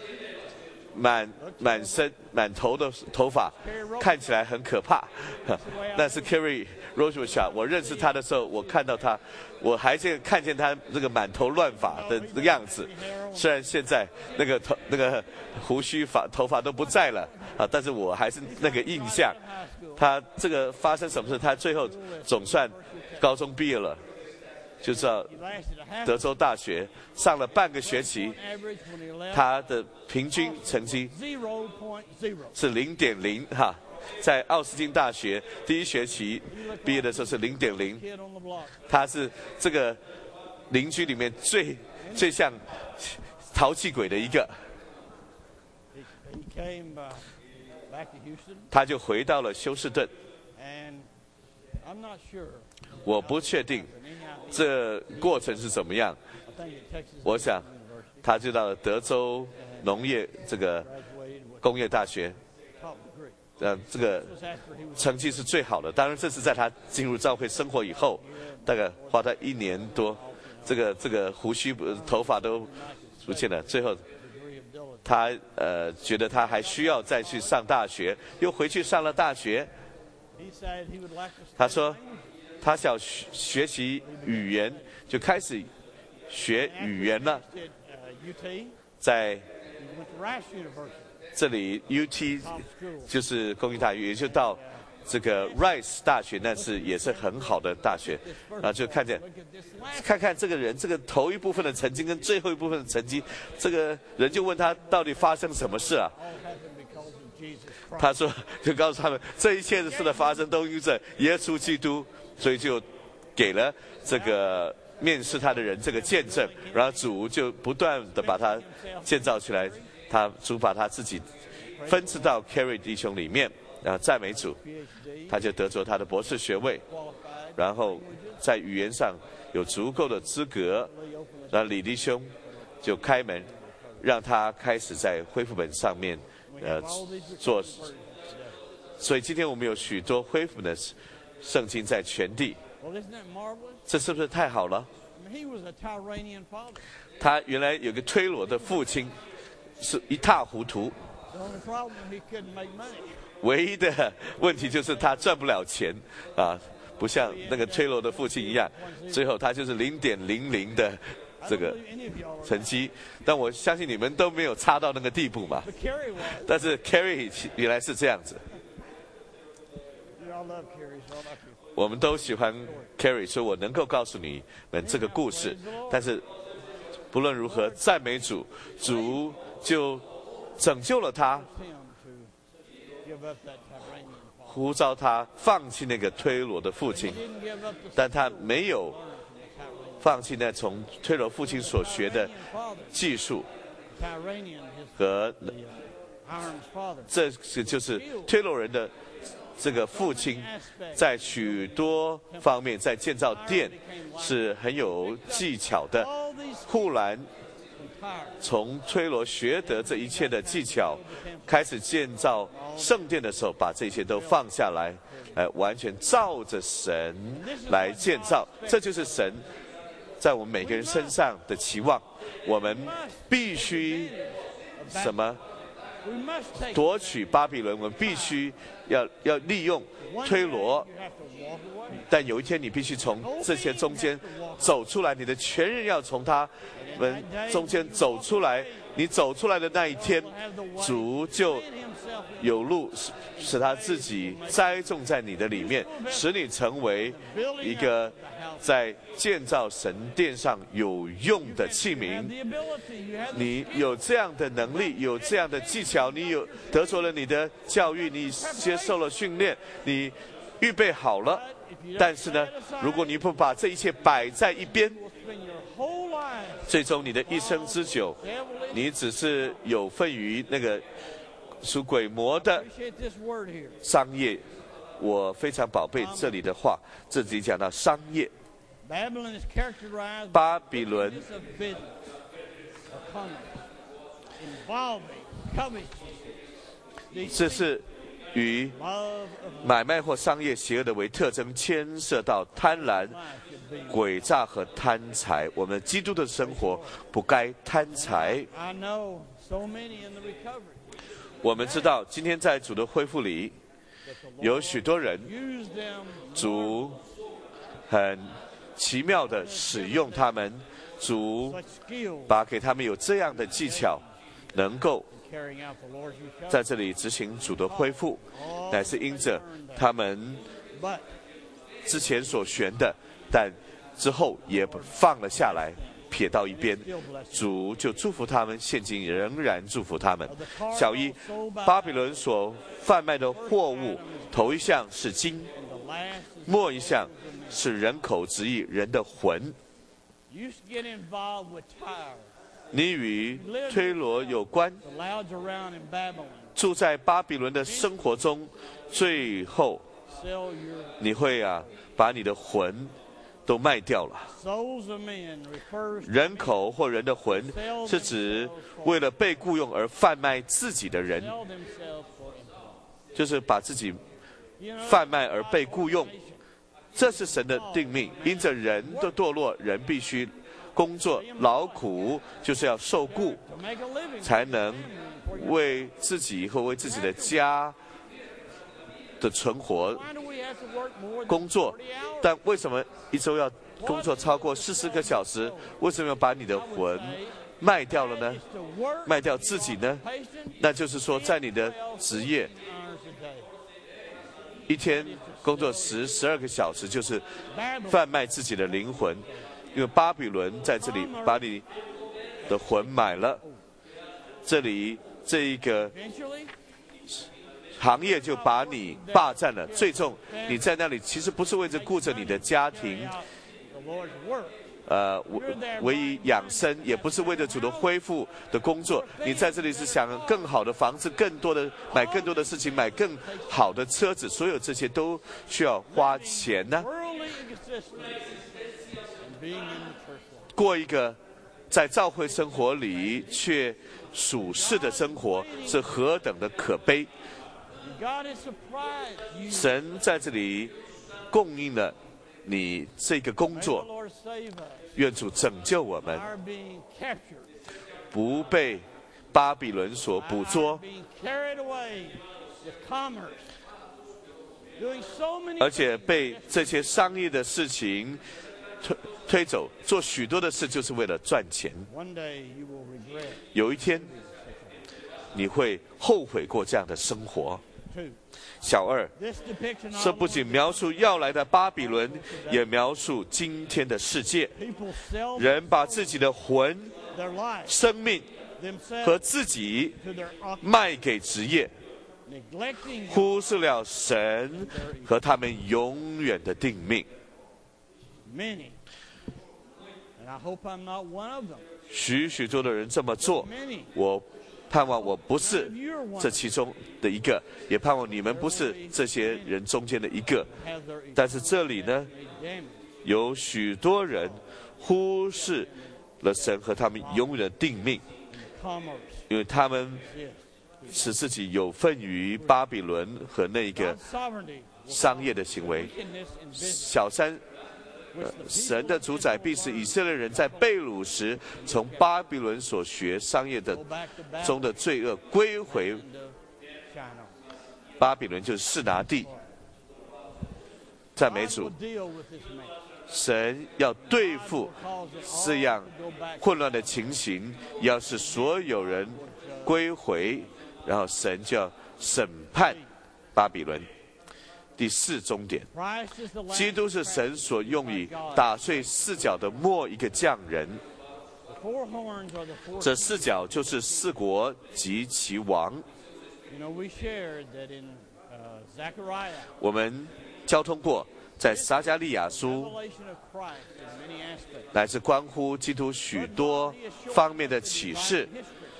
满身满头的头发，看起来很可怕。那是 Carrie Robertshaw， 我认识他的时候，我看到他，我还看见他这个满头乱发的这个样子。虽然现在那个胡须头发都不在了啊，但是我还是那个印象。 High school. 他这个发生什么事？他最后总算高中毕业了，就知道 He lasted a half 德州大学上了半个学期， average when he left. 他的平均成绩 0.0. 是0.0哈，在奥斯汀大学第一学期毕业的时候是0.0， Kid on the block. 他是这个邻居里面最像淘气鬼的一个， He came back to Houston, 他就回到了休斯顿。 and I'm not sure. 我不确定 But anyhow, 这过程是怎么样， I think at Texas 我想 University 他就到了德州农业这个 graduated with 工业大学， top degree. 这个 This was after he was 成绩是最好的。当然，这是在他进入教会生活以后，大概花他1年多，这个胡须头发都不见了。最后 degree of diligence. 他觉得他还需要再去上大学，又回去上了大学。 He said he would like to study 他说 language. 他想学习语言，就开始学语言了。 After he finished at, UT, 在 he went to Rice University, 这里 UT top school. 就是工业大学，也就到这个 Rice 大学，那是也是很好的大学。然后就看见 Look at this last 看看这个人，这个头一部分的成绩跟最后一部分的成绩，这个人就问他到底发生什么事啊？ all happened because of Jesus Christ. 他说，就告诉他们，这一切的事的发生都因着耶稣基督，所以就给了这个面试他的人这个见证，然后主就不断的把他建造起来，主把他自己分赐到 Carrie 弟兄里面，然后赞美主， PhD, 他就得着他的博士学位， qualified. 然后在语言上有足够的资格， Really opened us 然后李弟兄就开门，让他开始在恢复本上面 We have all these 做。 recovery versions today. 所以今天我们有许多恢复的圣经在全地， Well, isn't that marvelous? 这是不是太好了？ I mean, he was a Tyranian father. 他原来有个推罗的父亲，是一塌糊涂， The only problem, he couldn't make money. 唯一的问题就是他赚不了钱啊，不像那个推罗的父亲一样，最后他就是0.00的 I 这 don't 个 believe any of y'all are 成绩，但我相信你们都没有差到那个地步嘛。 But Carrie was. 但是 Carrie 原来是这样子， You all love Carrie, so I like you. 我们都喜欢 Carrie，所以我能够告诉你们这个故事。但是不论如何，赞美主，主就拯救了他， Him to give up that Tyrannian father. 呼召他放弃那个推罗的父 He 亲， didn't give up the 但他没有 learn from the Tyrannian. 放弃那从推罗父亲所学的 Tyrannian father. 技术 Tyrannian, his 和 Hiram's father. 这个就是推罗人的这个父亲， Aspect. 在许多方面在建造殿是很有技巧的。 All these 忽然 tired. 从推罗学得这一切的技巧，开始建造圣殿的时候，把这些都放下来，完全照着神来建造。这就是神在我们每个人身上的期望。我们必须什么？ We must take 夺取巴比伦，我们必须要利用 one 推 day 罗， you have to walk away. 但有一天你必须从这些中间走出来，你的全人要从他们中间走出来。你走出来的那一天， Have the way 主就 in himself in 有路使他自己栽种在你的里面，使你成为一个在建造神殿上有用的器 you 皿。 have the ability, you have the 你有这样的能力，有这样的技巧，你有得着了你的教育，你接受了训练，你预备好了。但是呢，如果你不把这一切摆在一边， spend your whole life. 最终你的一生之久， Devil is 你只是有份于那个属鬼魔的 appreciate this word here. 商业。我非常宝贝这里的话，这里讲到商业。 Babylon is characterized 巴比伦 by of business or commerce involving covetousness, 这是与 love of 买卖或商业邪恶的为特征，牵涉到贪婪、 life should be. 诡诈和贪财。我们基督的生活不该贪财。 I know so many in the recovery 我们知道，今天在主的恢复里， that the 有 Lord 许多人， used them 主很奇妙的使用他们，主 such skill 把给他们有这样的技巧，能够 in carrying out the Lord's recovery. 在这里执行主的恢复，乃是因着他们 But 之前所学的，但之后也放了下来，撇到一边。主就祝福他们，现今仍然祝福他们。小一，巴比伦所贩卖的货物，头一项是金， the last is 末一项是人口直译人的魂。 you used to get involved with Tyre, 你与推罗有关， the louds around in Babylon, 住在巴比伦的生活中，最后 sell your 你会把你的魂都卖掉了。 souls of men refers to 人口或人的魂是指为了被雇佣而贩卖自己的人， sell themselves for employment. 就是把自己 You know, 贩卖而被雇佣。这是神的定命，因着人的堕落，人必须工作劳苦，就是要受雇， to make a living 才能为自己和为自己的家的存活 Why do we have to work more than 工作。 40 hours? 但为什么一周要工作超过40个小时？为什么要把你的魂卖掉了呢？ Is to work 卖掉自己呢？ patient 那就是说，在你的职业 hours a day. 一天工作12个小时，就是 Babylon 贩卖自己的灵魂。因为巴比伦在这里把你的魂买了，这里这一个 eventually 行业就把你霸占了。最终你在那里其实不是为着顾着你的家 carry 庭， out the Lord's work. 为以养生，也不是为了主的恢复的工作。你在这里是想更好的房子，更多的买更多的事情，买更好的车子，所有这些都需要花钱呢。 Worldly existence and being in the church life. 过一个在教会生活里却属世的生活，是何等的可悲！ God is surprised you 神在这里供应了你这个工 may the 作， Lord save us. 愿主拯救我们， Our being captured, 不被巴比伦所捕 our 捉， being carried away with commerce, doing so many 而且 things 被这些商业的事情推走，做许多的事就是为了赚钱。 One day you will regret 有一天，你会后悔过这样的生活。 too. 小二， This depiction 这 not 不仅 only 描述要来的巴比伦，也描述今天的世界。 people sell 人把自己的魂、 their life, 生命 themselves 和自己 to their occupation. 卖给职业， neglecting 忽视了神和他们永远的定命。 many, and I hope I'm not one of them. 许许多的人这么做， Many 我盼望我不是 of you are one 这其中的一个，也盼望你们不是这些人中间的一个。 have their 但是这里呢， damage. 有许多人忽视了神和他们永远的定命， Commerce 因为他们 is 使自己有份于巴比伦和那个 God's sovereignty. 商业的行为。 Wickedness in business, 小三 which the 神 people 的 of 主宰 Israel 必使 learned 以色列人在被掳时，从巴比伦所学商业的 go back to 中 Babylon 的罪恶归回 and Shinar. 巴比伦，就是示拿地。赞美 God 主 will，deal with this man. 神要对付 Cause it 这 all 样 to go back 混乱的情形，要使所有人归回，然后神就要审判巴比伦。第四终点， Christ is the 基 Lamb 督是神所用以打碎四角的末一个匠人。 The four horns are the four. 这四角就是四国及其王。 You know, we shared that in Zechariah, 我们交通过，在撒迦利亚书 revelation of Christ in many aspects. 乃至关乎基督许多方面的启示。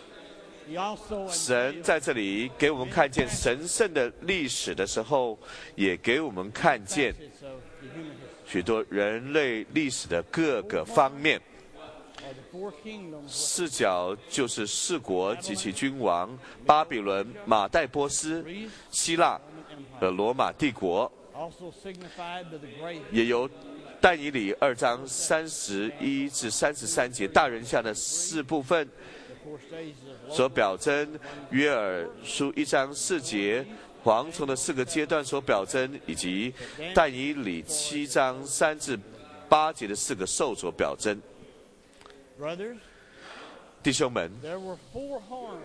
He also 神在这里给我们看见神圣的历史的时候，也给我们看见 facets of the human history 许多人类历史的各个方面。 are the four kingdoms 四角就是四国及其君王：巴比伦、马代波斯、 Greece, 希腊 Roman 和 Empire. 罗马帝国。 Also signified by the great 也由但以理2章31至33节大人像的四部分 the four stages of 所表征，约珥书1章4节蝗虫的4个阶段所表征，以及但以理7章3至8节的4个兽所表征。 brothers. 弟兄们， There were four horns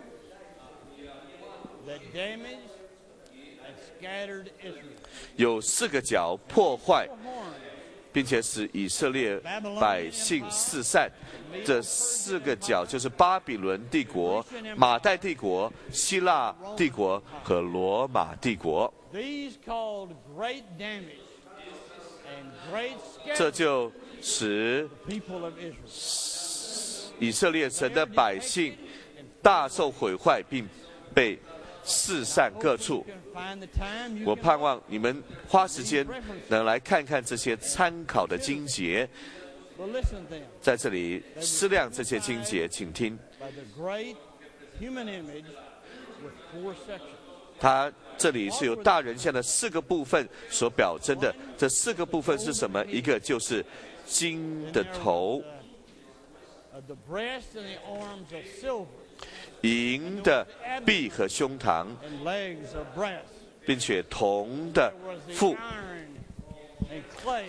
that damaged and scattered Israel. 有4个角破坏 Four horns 并且使以色列百姓四散。这4个角就是巴比伦帝国、马代帝国、希腊帝国和罗马帝国。 These caused great damage and great 这 scattering 就使 the people of Israel. 以色列神的百姓大受毁坏，并被四散各处。 You can find the time you 我 can 盼望你们花时间能来看看这些参考的经节， But listen to them. 在这里思量这些经节，请听。 By the great human image with four sections. 它这里是由大人像的4个部分所表征的。这4个部分是什么？一个就是金 Then 的 there 头， was the breast and the arms of silver 银的臂和胸膛， and legs of brass. 并且铜的 There was the 腹， iron and clay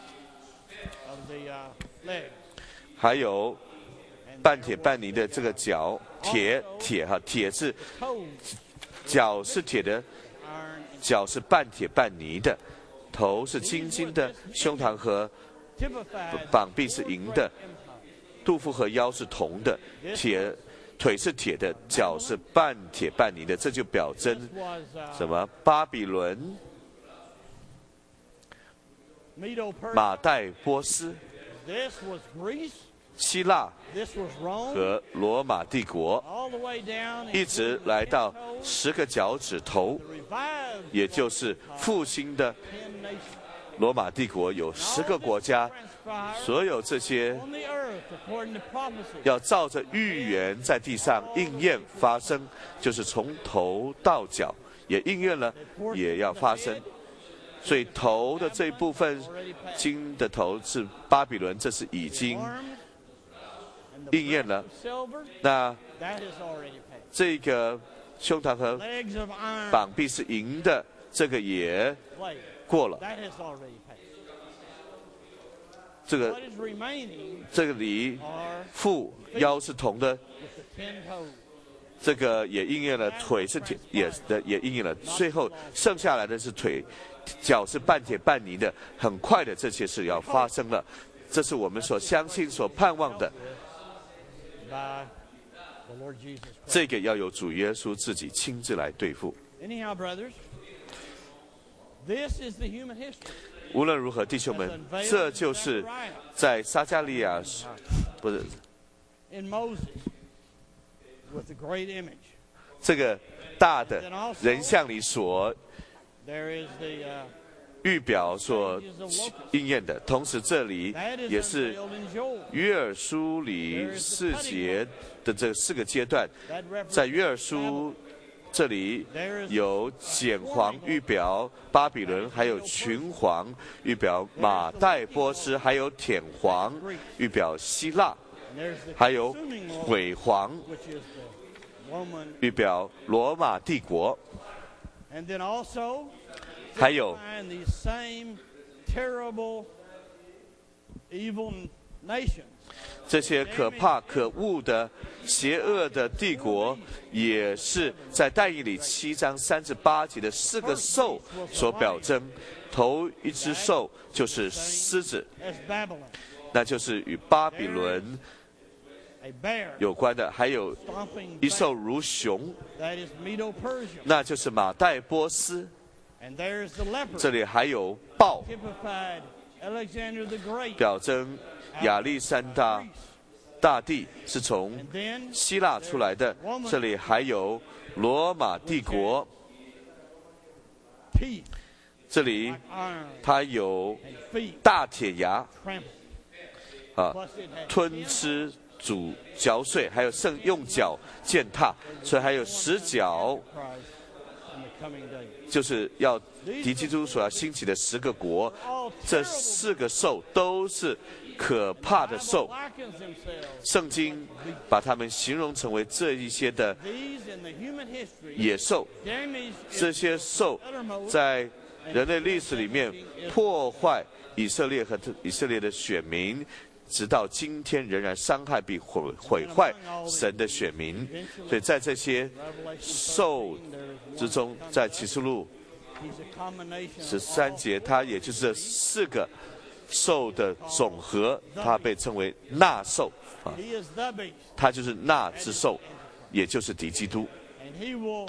of the legs. 还有 And 半铁半泥的这个脚，铁是 toes, 脚是铁的， iron and 脚是半铁半泥的，头是金的，胸膛和 typified 膀臂是银的， empire. 肚腹和腰是铜的，腿是铁的，脚是半铁半泥的，这就表征 This was 什么？巴比伦、 Medo-Persia. 马代波斯、 This was Greece. 希腊 This was Rome. 和罗马帝国， All the way down 一直来到10个脚趾头， the revived 也就是复兴的 10 nations. 罗马帝国有10个国家， Transpired 所有这些 on the earth according to prophecy. 要照着预言在地上应验发生，就是从头到脚也应验了，也要发生。所以头的这一部分，金的头是巴比伦，这是已经 Arms and the 应验 breast 了。 of silver, 那 that is already paid. 这个胸膛和 Legs of iron, 膀臂是银的，这个也 clay, 过了。 that is already paid. 这个 What is remaining 这里 are 腹腰是铜的， with the 10 toes. 这个也应验了，腿是铁也应验了。最后剩下来的是腿，脚是半铁半泥的，很快的这些事要发生了。这是我们所相信、所盼望的。 By the Lord Jesus Christ. 这个要由主耶稣自己亲自来对付。 Anyhow, brothers, this is the human history. 无论如何，弟兄们，这就是在撒迦利亚不是 In Moses, with the great image. 这个大的人像里所 There is the 预表所应验的。同时，这里 that is 也是 unveiled in Joel. 约珥书里4节的这4个阶段。 That 在 represents 约珥书这里有简黄预表巴比伦，还有群黄预表马代波斯，还有舔黄预表希腊， and there's the 还有 consuming law, 毁黄 which is the Roman, 预表罗马帝国， and then also 还有 find these same terrible, evil nations. 这些可怕可恶的邪恶的帝国，也是在但以理7章38节的4个兽所表征。头一只兽就是狮子， As Babylon, 那就是与巴比伦 a bear 有关的，还有 stomping 一 back. 兽如熊， That is Medo-Persia. 那就是马代波斯。 And there's the leopard, 这里还有豹， typified Alexander the Great. 表征亚历山大大帝是从 And then 希腊出来的。这里还有罗马帝国， teeth 这里 like iron 它有 and feet 大铁牙 trampled. 啊， Plus it had 吞吃、煮、嚼碎，还有用脚践踏，所以还有10角， Christ in the coming days. 就是要敌基督所要兴起的10个国。 All 这 terrible. 4个兽都是可怕的 Bible 兽。 likens themselves. 圣经把它们形容成为这一些的 These in the human history 野兽。 damage 这些兽在人类历史里面破坏以色列和以色列的选民，直到今天仍然伤害并毁坏神的选民。所以在这些 Revelation 兽 13, there is 之 one 中，在启示录 He's a combination of 13 all 节，它也就是这4个兽的总和，它被称为纳兽啊， He is the beast, 它就是纳之兽，也就是敌基督。 and he will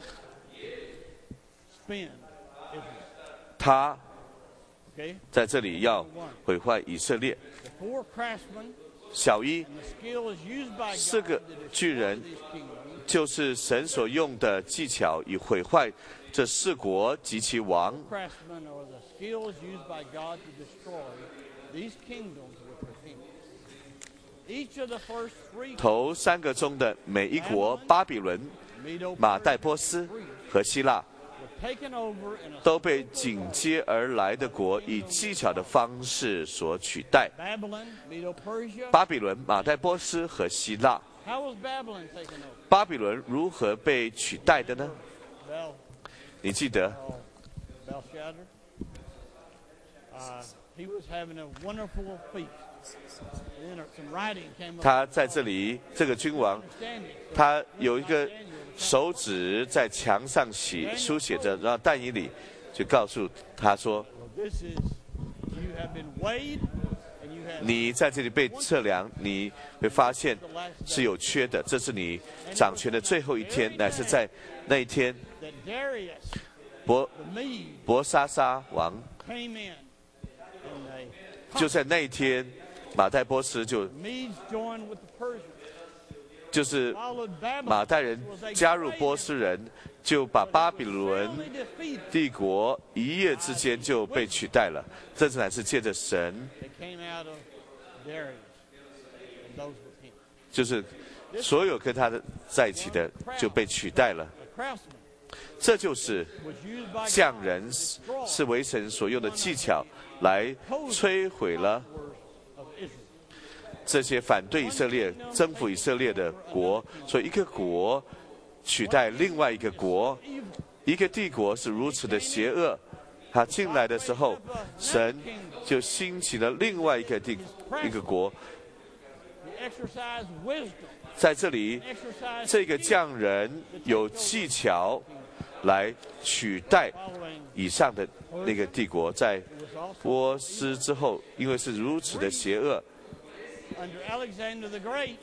spin Israel. 他 Okay? 在这里要毁坏以色列。 The 4 craftsmen 小一 and the skill is used by 4 God 个 to 巨 destroy 人 these kingdoms. 就是神所用的技巧，以毁坏这4国及其王。 Craftsmen are the skills used by God to destroy these kingdoms with their fingers. Each of the first 3 头3个中的每一国，巴比伦、 Medo 马代波斯和希腊， were taken over in a 都被紧接而来的国以技巧的方式所取代。 Babylon, Medo-Persia. 巴比伦、马代波斯和希腊， How was Babylon taken over? 巴比伦如何被取代的呢？ Bel, 你记得 Belshazzar. He was having a wonderful feast. Then some writing came up. 他在这里，这个君王， Understand it. 他有一个手指在墙上书写着，然后但以理就告诉他说 Well, this is, you have been weighed and you have 你在这里被测量，你会发现 the last 是 day. 有缺的，这是你掌权的最后一天，乃是在那一天， That Darius, 伯 the Mede, 伯沙撒王 came in and they 就在那一天，马代波斯就 Medes joined with the Persians. 就是 Followed Babylon. 马代人加入波斯人，就把巴比伦 Only defeated. 帝国一夜之间就被取代了。这乃是借着神， They came out of Darius and those with him. 就是所有跟他的在一起的就被取代了。 A craftsman 这就是 was used by 匠 God 人 to destroy 是为神所用的技巧，来摧毁了 followers of Israel. 这些反对以色列、征服以色列的国。所以一个国取代另外一个国， Evil. 一个帝国是如此的邪恶。他进来的时候，神就兴起了另外一个国。 He exercised wisdom. 在这里， Exercised 这个 skill 匠人有技巧来取代 following 以上的那个帝国。在 it was also 波斯之后，因为是如此的邪恶， under Alexander the Great.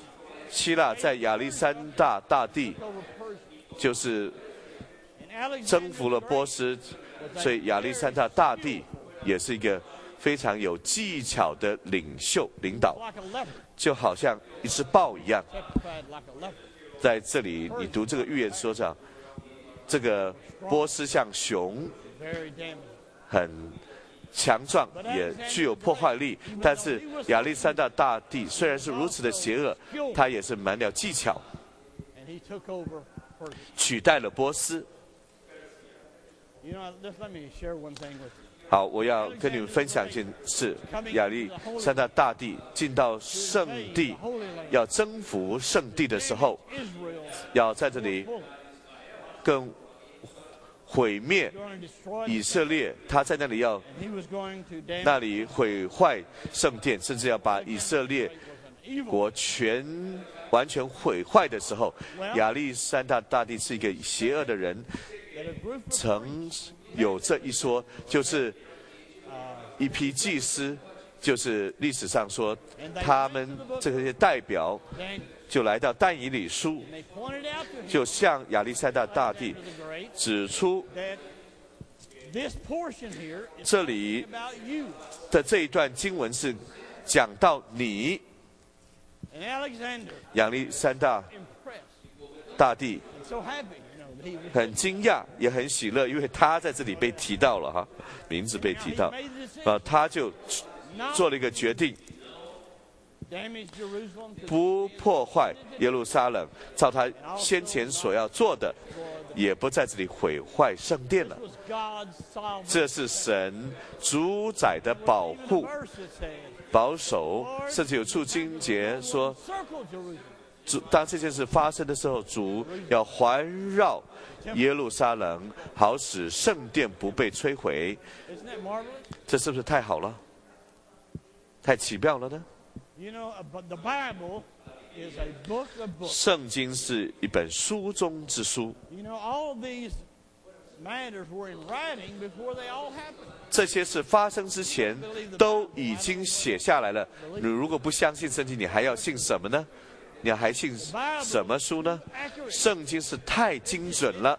希腊在亚历山大大帝 over Persia. 就是征 Alexander 服了 the 波 Great 斯， was 所 a 以亚历山大大帝也是一个非常有技巧的领导， like a leopard, 就好像一只豹一样。 petrified like a leopard. 在这里，你读这个预言说讲，这个波斯像熊， Very damaging. 很强壮，也具有破坏力。但是亚历山大大帝虽然是如此的邪恶，他也是满了技巧， And he took over Persia. 取代了波斯。 You know, just let me share one thing with you. 好，我要跟你们分享一件事：亚历山大大帝进到圣地， Holy Land. 要征服圣地的时候， Israel 要在这里 full. 更毁灭 Going to destroy 以色列，他在那里要 and he was going to damage 那里毁坏圣殿，甚至要把以色列 was an evil. 国完全毁坏的时候，亚历山大大帝是一个邪恶的人， That a group of 曾有这一说，就是一批祭司，就是历史上说他们这些代表 Daniel, 就来到但以理书， and they pointed out to him, 就向亚历山大大帝 Alexander the Great, 指出 that this portion here is 这里 about you. 的这一段经文是讲到你， And Alexander, 亚历山大 impressed 大帝 and so happy, that he was. 很惊讶，也很喜乐，因为他在这里被提到了哈，名字被 Now 提 he 到， made the decision 他就 not 做了一个决定， damage Jerusalem to 不破坏耶路撒冷，照他先前所要做的，也不在这里毁坏圣殿了。 was God's sovereign. 这是神主宰的保 Even 护 the verse that says, 保守，甚至有处经节说， circle Jerusalem. 主当这件事发生的时候，主要环绕耶路撒冷，好使圣殿不被摧毁。 Isn't that marvelous? 这是不是太好了？太奇妙了呢？ You know, but the Bible is a book of books. 圣经是一本书中之书， You know, all of these matters were in writing before they all happened. 这些事发生之前都已经写下来了。你如果不相信圣经，你还要信什么呢？你还信什么书呢？ Accurate. 圣经是太精准了，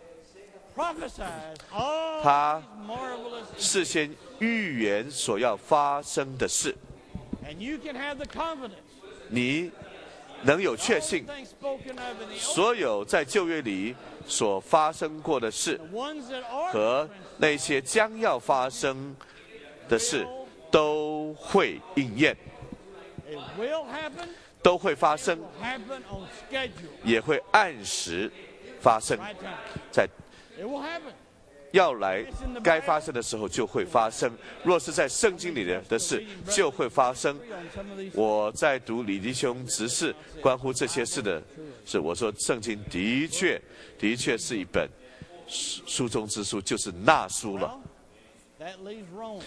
Prophesies all 它 these marvelous, 事先预言所要发生的事， and you can have the confidence. 你能有确 All 信， the things spoken of in the Old, 所有在旧约里所发生过的事 the ones that are 和那些将要发生的事都会应验， it will happen, 都会发生， will happen on schedule, 也会按时发生， right time. 在 It will happen. 要来该发生的时候就会发生。若是在圣经里的事，就会发生。 On some of these, 我在读李弟兄执事关乎这些事的是，我说圣经的确是一本书中之书，就是那书了。 well, that leaves Rome.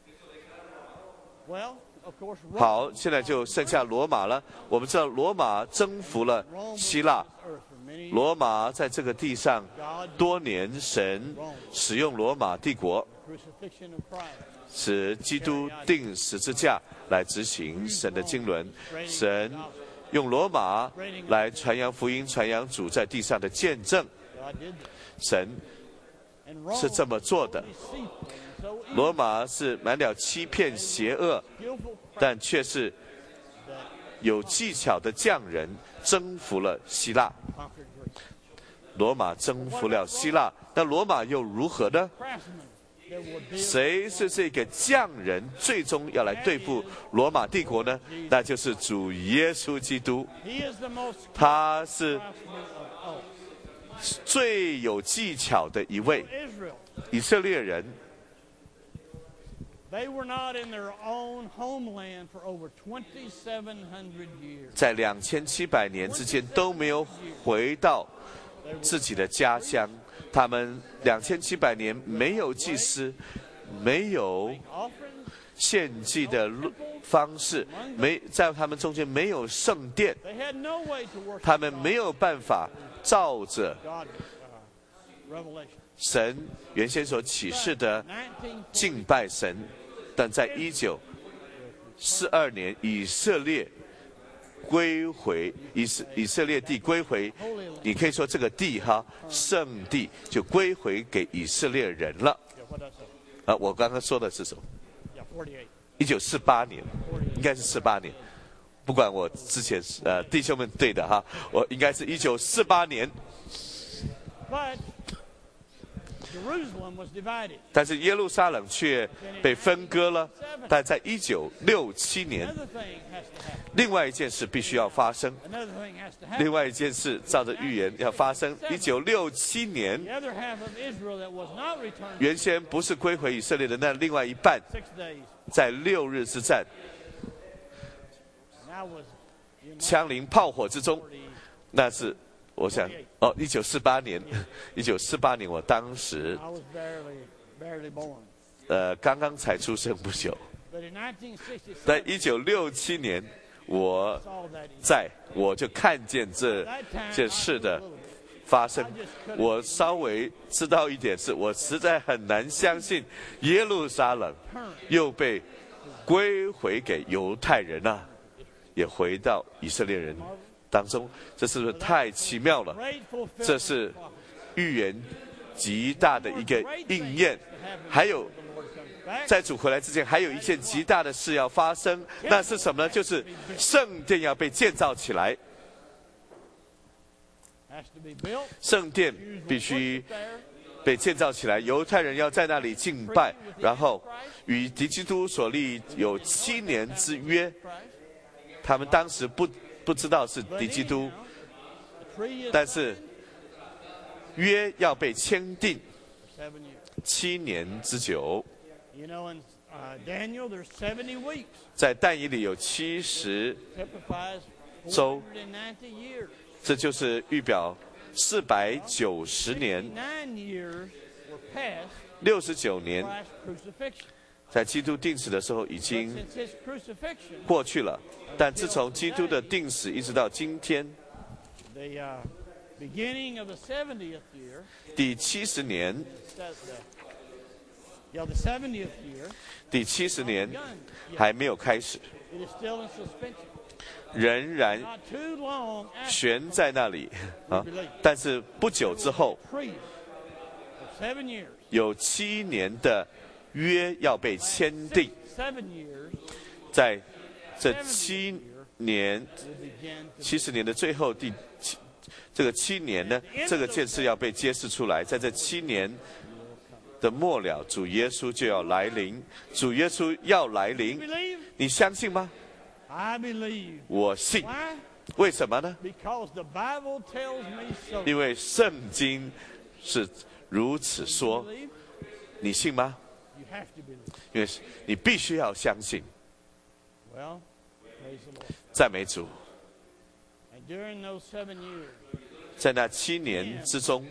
Well, of course, Rome 好，现在就剩下罗马了。我们知道罗马征服了 Rome 希腊， was earth for many years. 罗马在这个地上 God 多年，神使用罗马帝国， crucifixion of Christ. 使基督钉十字架来执行神的经纶。神用罗马来传扬福音，传扬主在地上的见证。 God did that. 神 And Rome 是这么做的。 deceitful and so evil, 罗马是满了欺骗、邪恶， skillful 但却是 that 有技巧的匠人征服了希腊。 conquered Greece. 罗马征服了希腊，那罗马又如何呢？ Craftsmen that would build 谁是这个匠人，最终要来对付罗马帝国呢？那就是主耶稣基督， He is the most 他是 craftsman of all. 最有技巧的一位。 Israel, 以色列人 they were not in their own homeland for over 2,700 years. 在2700年之间都没有回到自己的家乡，他们2700年没有祭司，没有 Offerings, 献祭的方式，在他们中间没有圣殿， they had no way to worship 他们没有办法照着 God. Revelation. 神原先所启示的 1940, 敬拜神，但在1942年以色列归回以色列地归回，你可以说这个地哈圣地就归回给以色列人了。我刚刚说的是什么？1948年，应该是48年。不管我之前弟兄们对的哈，我应该是1948年。但是耶路撒冷却被分割了。但在1967年，另外一件事必须要发生。另外一件事照着预言要发生。1967年，原先不是归回以色列的那另外一半，在6日之战，枪林炮火之中，那是我想1948年我当时刚刚才出生不久。在1967年我就看见这件事的发生。我稍微知道一点是，我实在很难相信耶路撒冷又被归回给犹太人啊，也回到以色列人当中，这是不是太奇妙了？这是预言极大的一个应验。还有在主回来之前，还有一件极大的事要发生，那是什么呢？就是圣殿要被建造起来。圣殿必须被建造起来，犹太人要在那里敬拜，然后与敌基督所立有7年之约。他们当时不知道是敌基督，但是约要被签订7年之久。在但以理有70周，这就是预表490年，69年，在基督定死的时候已经过去了。但自从基督的定死一直到今天，第70年，第70年还没有开始，仍然悬在那里啊！但是不久之后，有7年的约要被签订，在这70年的最后这个7年呢，这个件事要被揭示出来。在这7年的末了，主耶稣就要来临。主耶稣要来临，你相信吗？我信。为什么呢？因为圣经是如此说。你信吗？因为你必须要相信。赞美主。在那7年之中，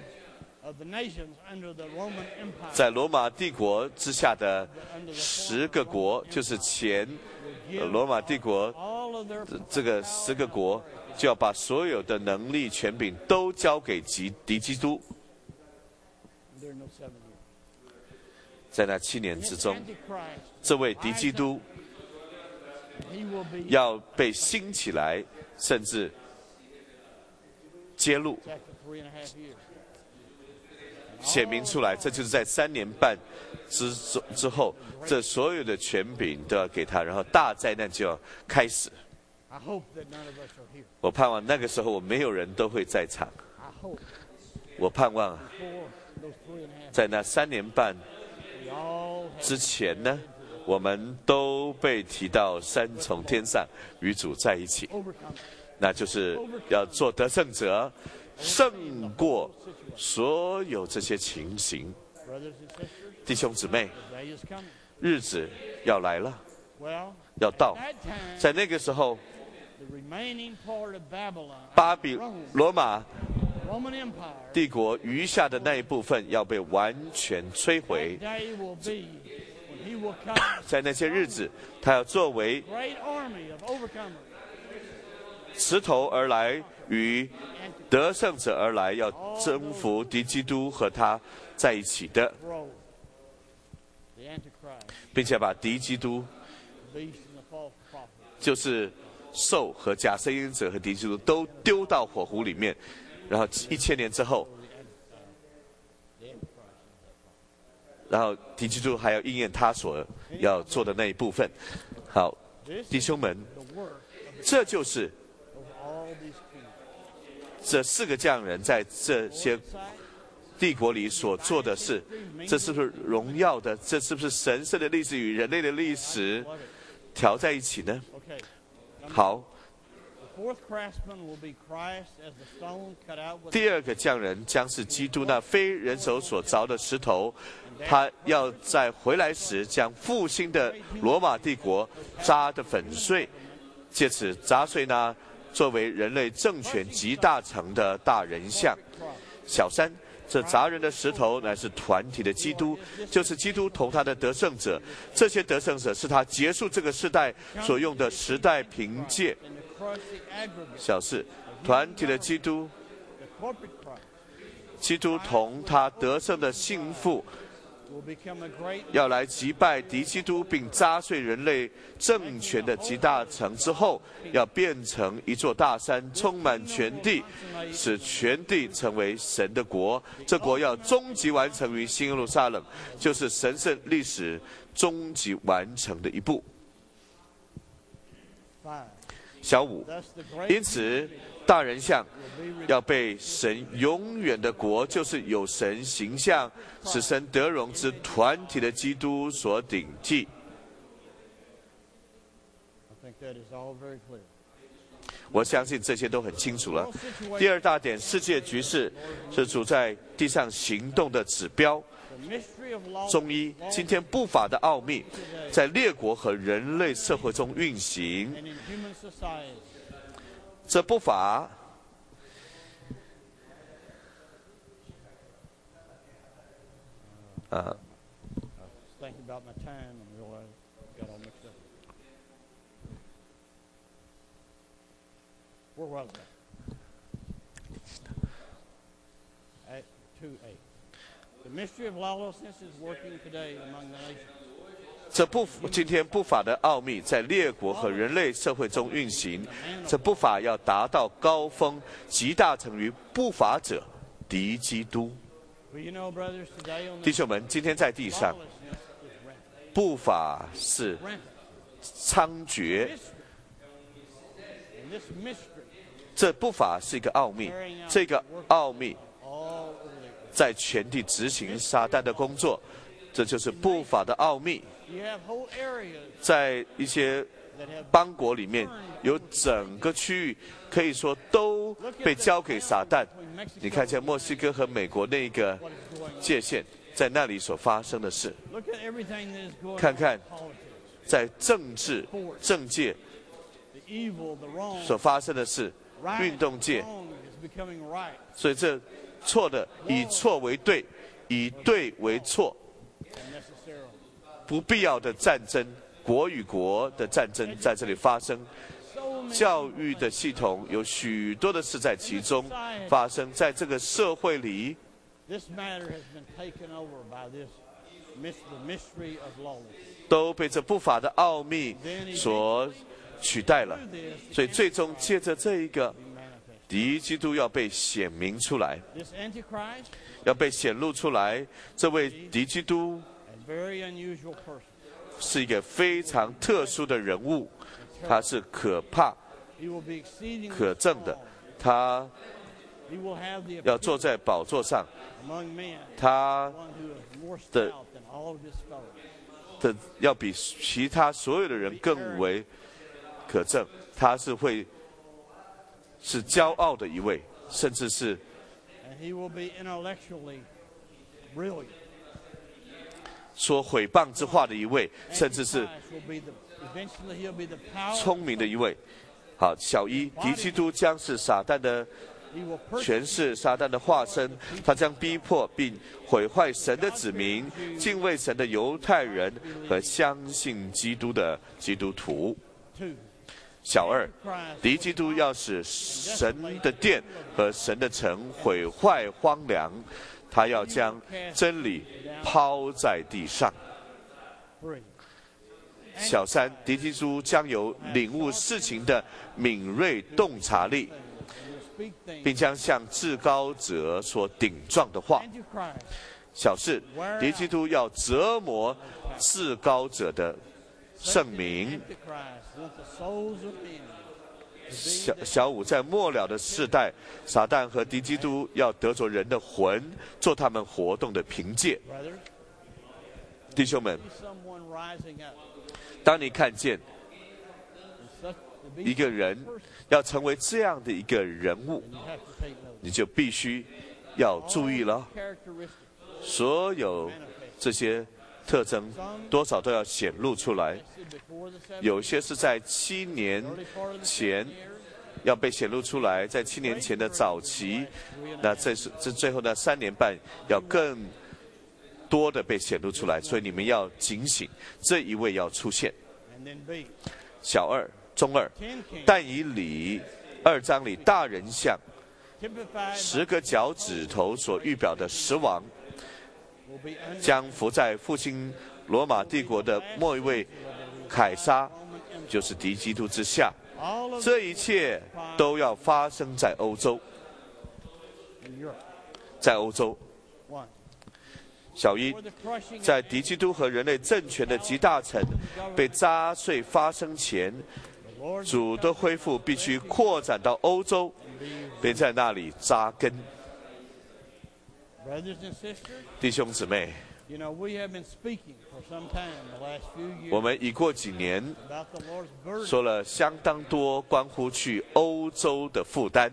在罗马帝国之下的10个国，就是前罗马帝国这个10个国，就要把所有的能力权柄都交给敌基督。在那7年之中，这位敌基督要被兴起来，甚至揭露显明出来。这就是在3年半之后，这所有的权柄都要给他，然后大灾难就要开始。我盼望那个时候我没有人都会在场。我盼望在那3年半之前呢，我们都被提到3重天上与主在一起，那就是要做得胜者，胜过所有这些情形。弟兄姊妹，日子要来了，要到。在那个时候，罗马帝国余下的那一部分要被完全摧毁。在那些日子，他要作为持头而来，与得胜者而来，要征服敌基督和他在一起的，并且把敌基督，就是兽和假圣婴者和敌基督都丢到火湖里面，然后1000年之后，然后敌基督还要应验他所要做的那一部分。好，弟兄们，这就是这4个匠人在这些帝国里所做的事。这是不是荣耀的？这是不是神圣的历史与人类的历史调在一起呢？好，第2个匠人将是基督那非人手所凿的石头，他要在回来时将复兴的罗马帝国砸得粉碎，借此砸碎那作为人类政权集大成的大人像。小3，这砸人的石头乃是团体的基督，就是基督同他的得胜者。这些得胜者是他结束这个世代所用的时代凭借。小4，团体的基督，基督同他得胜的信父要来击败敌基督，并砸碎人类政权的集大成之后，要变成一座大山，充满全地，使全地成为神的国。这国要终极完成于新耶路撒冷，就是神圣历史终极完成的一步。小5，因此大人像要被神永远的国，就是有神形象使神得荣之团体的基督所顶替。我相信这些都很清楚了。第2大点，世界局势是主在地上行动的指标。中1，今天不法的奥秘在列国和人类社会中运行。这不法今天不法的奥秘在列国和人类社会中运行。这不法要达到高峰，极大成于不法者敌基督。弟兄们，今天在地上，不法是猖獗。这不法是一个奥秘，这个奥秘在全地执行撒旦的工作，这就是不法的奥秘。在一些邦国里面，有整个区域可以说都被交给撒旦。你看见墨西哥和美国那个界限，在那里所发生的事，看看在政治政界所发生的事，运动界。所以这错的以错为对，以对为错，不必要的战争，国与国的战争在这里发生。教育的系统有许多的事在其中发生，在这个社会里，都被这不法的奥秘所取代了。所以最终借着这一个敌基督要被显明出来，要被显露出来。这位敌基督是一个非常特殊的人物，他是可怕可憎的，他要坐在宝座上，他的要比其他所有的人更为可憎，他是骄傲的一位，甚至是说毁谤之话的一位，甚至是聪明的一位。好，小一，敌基督将是撒旦的权势，撒旦的化身，他将逼迫并毁坏神的子民，敬畏神的犹太人和相信基督的基督徒。小二，敌基督要使神的殿和神的城毁坏荒凉，他要将真理抛在地上。 小三，敌基督将有领悟事情的敏锐洞察力，并将向至高者所顶撞的话。小四，敌基督要折磨至高者的圣名。小五，在末了的世代，撒旦和敌基督要得着人的魂，做他们活动的凭借。弟兄们，当你看见一个人要成为这样的一个人物，你就必须要注意了。所有这些特征多少都要显露出来，有些是在7年前要被显露出来，在7年前的早期，那这最后的3年半要更多的被显露出来，所以你们要警醒，这一位要出现。小二、中二，但以理2章里大人像10个脚趾头所预表的10王，将伏在复兴罗马帝国的末一位凯撒，就是敌基督之下。这一切都要发生在欧洲，在欧洲。小一，在敌基督和人类政权的集大成被砸碎发生前，主的恢复必须扩展到欧洲，并在那里扎根。弟兄姊妹，我们已过几年说了相当多关乎去欧洲的负担。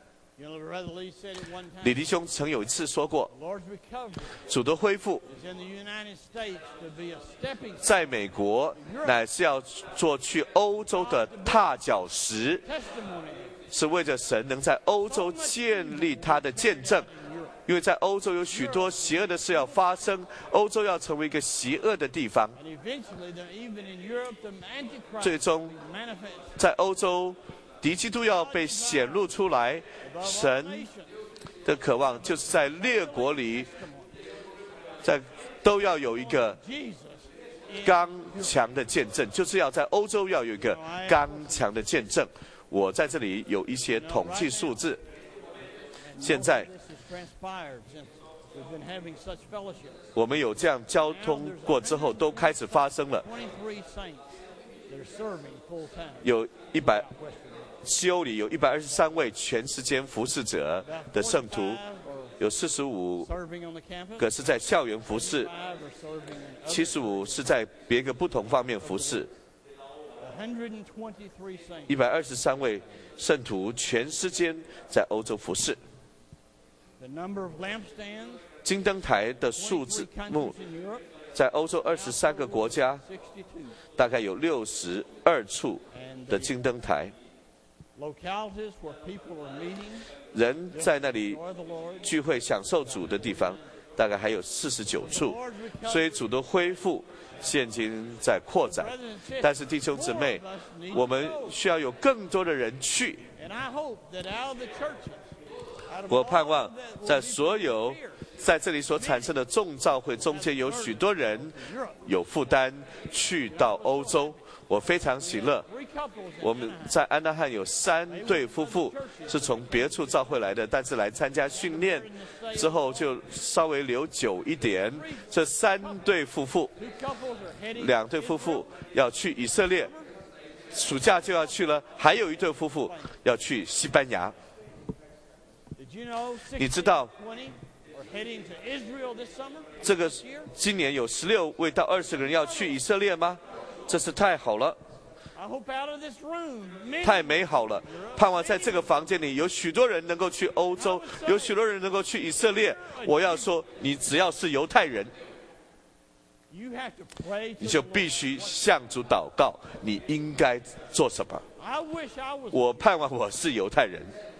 李弟兄曾有一次说过，主的恢复在美国乃是要做去欧洲的踏脚石，是为着神能在欧洲建立他的见证。因为在欧洲有许多邪恶的事要发生，欧洲要成为一个邪恶的地方。最终在欧洲敌基督要被显露出来，神的渴望就是在列国里都要有一个刚强的见证，就是要在欧洲要有一个刚强的见证。我在这里有一些统计数字，现在我们有这样交通过之后都开始发生了，有西欧里有123位全时间服侍者的圣徒，有45个是在校园服侍，75是在别个不同方面服侍，123位圣徒全时间在欧洲服侍。金灯台的数字目在欧洲23个国家，大概有62处的金灯台，人在那里聚会享受主的地方大概还有49处，所以主的恢复现今在扩展。但是弟兄姊妹，我们需要有更多的人去。我盼望在所有在这里所产生的众召会中间，有许多人有负担去到欧洲。我非常喜乐，我们在安纳汉有3对夫妇是从别处召会来的，但是来参加训练之后就稍微留久一点。这3对夫妇，2对夫妇要去以色列，暑假就要去了，还有1对夫妇要去西班牙。你知道这个今年有16位到20个人要去以色列吗？这是太好了，太美好了。盼望在这个房间里有许多人能够去欧洲，有许多人能够去以色列。我要说，你只要是犹太人，你就必须向主祷告，你应该做什么。我盼望我是犹太人，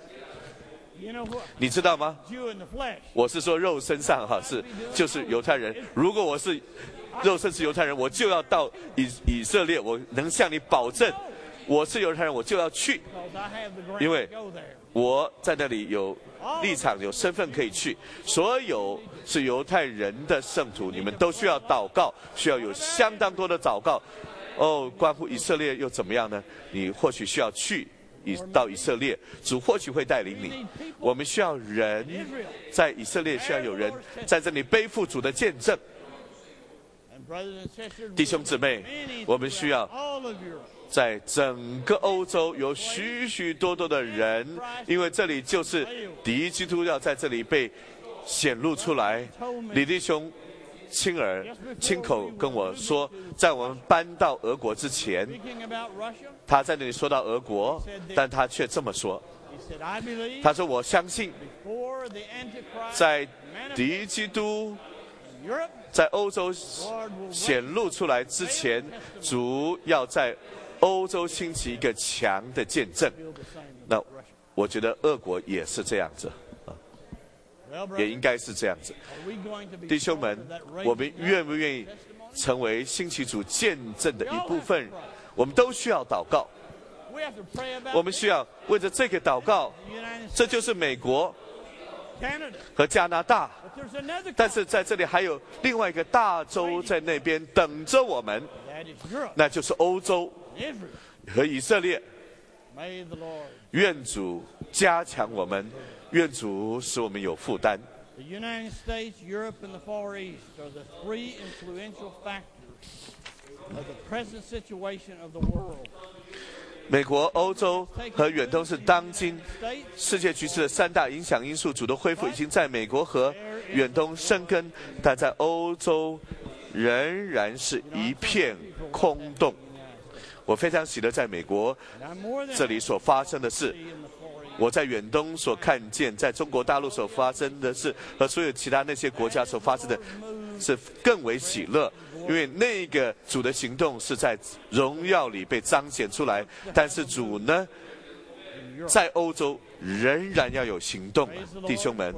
你知道吗？我是说肉身上就是犹太人。如果我是肉身是犹太人，我就要到以色列，我能向你保证，我是犹太人，我就要去，因为我在那里有立场、有身份可以去。所有是犹太人的圣徒，你们都需要祷告，需要有相当多的祷告。 关乎以色列又怎么样呢？你或许需要到以色列，主或许会带领你。我们需要人，在以色列需要有人在这里背负主的见证。弟兄姊妹，我们需要在整个欧洲有许许多多的人，因为这里就是敌基督要在这里被显露出来。李弟兄亲口跟我说，在我们搬到俄国之前，他在那里说到俄国，但他却这么说，他说我相信在敌基督在欧洲显露出来之前，主要在欧洲兴起一个强的见证。那我觉得俄国也是这样子，也应该是这样子。弟兄们，我们愿不愿意成为兴起主见证的一部分？我们都需要祷告，我们需要为着这个祷告。这就是美国和加拿大，但是在这里还有另外一个大洲在那边等着我们，那就是欧洲和以色列。愿主加强我们，愿主使我们有负担。 The United States, Europe, and the Far East are the three influential factors of the present situation of the world. 美国、欧洲和远东是当今世界局势的三大影响因素。主的恢复已经在美国和远东生根，但在欧洲仍然是一片空洞。我非常喜乐在美国这里所发生的事，我在远东所看见，在中国大陆所发生的事，和所有其他那些国家所发生的是更为喜乐，因为那个主的行动是在荣耀里被彰显出来。但是主呢，在欧洲仍然要有行动，弟兄们，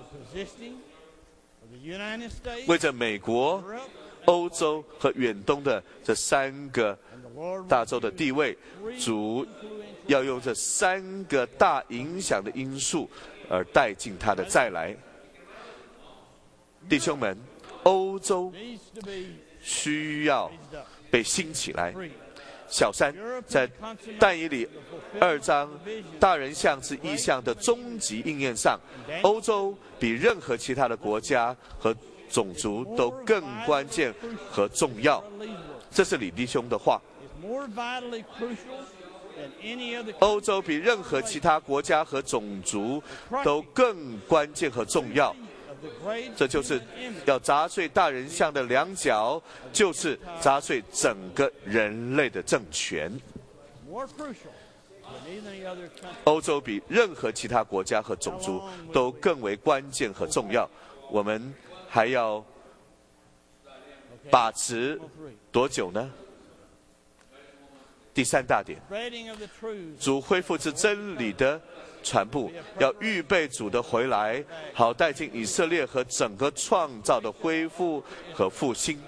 为着美国、欧洲和远东的这三个大洲的地位，主要用这三个大影响的因素而带进他的再来。弟兄们，欧洲需要被兴起来。小三在但以理2章大人像之异象的终极应验上，欧洲比任何其他的国家和种族都更关键和重要。这是李弟兄的话。欧洲比任何其他国家和种族都更关键和重要。这就是要砸碎大人像的两脚，就是砸碎整个人类的政权。欧洲比任何其他国家和种族都更为关键和重要。我们还要把持多久呢？第三大点，主恢复之真理的传布，要预备主的回来，好带进以色列和整个创造的恢复和复兴。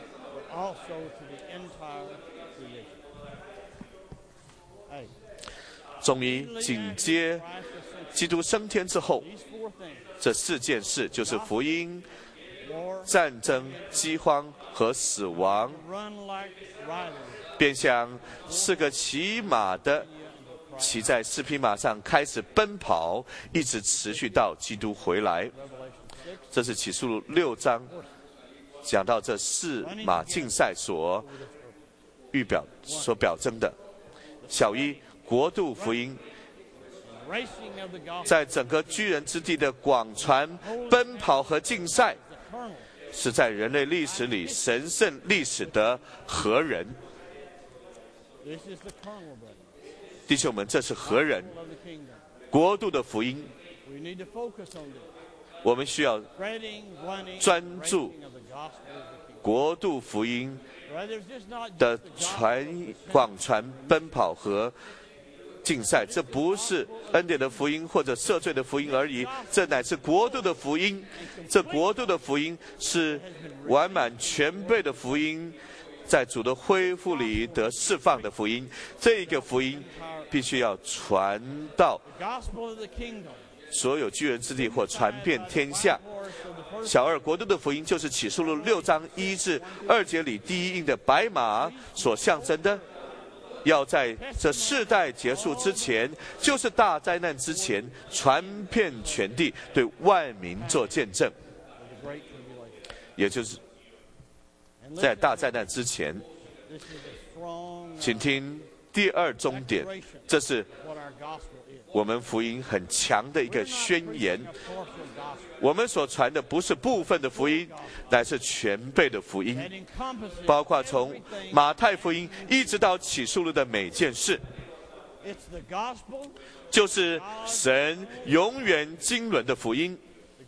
终于紧接基督升天之后，这4件事就是福音、战争、饥荒和死亡，便像4个骑马的骑在4匹马上开始奔跑，一直持续到基督回来。这是启示录6章讲到这4马竞赛所表征的。小一，国度福音在整个居人之地的广传、奔跑和竞赛，是在人类历史里神圣历史的核人。弟兄们，这是核人，国度的福音。我们需要专注国度福音的广传、奔跑和竞赛。这不是恩典的福音或者赦罪的福音而已，这乃是国度的福音。这国度的福音是完满全备的福音，在主的恢复里得释放的福音。这一个福音必须要传到所有居人之地或传遍天下。 小二国度的福音，就是启示录6章1至2节里第一印的白马所象征的，要在这世代结束之前，就是大灾难之前，传遍全地，对万民做见证。也就是在大灾难之前，请听第二重点，这是我们福音很强的一个宣言。我们所传的不是部分的福音，乃是全备的福音，包括从马太福音一直到启示录的每件事，就是神永远经纶的福音。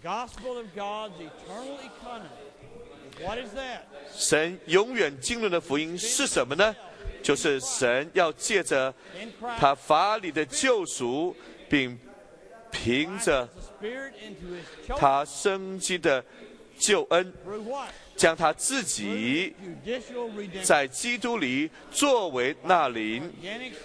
神永远经纶的福音是什么呢？就是神要借着他法理的救赎，并凭着他生机的救恩，将他自己在基督里作为那灵，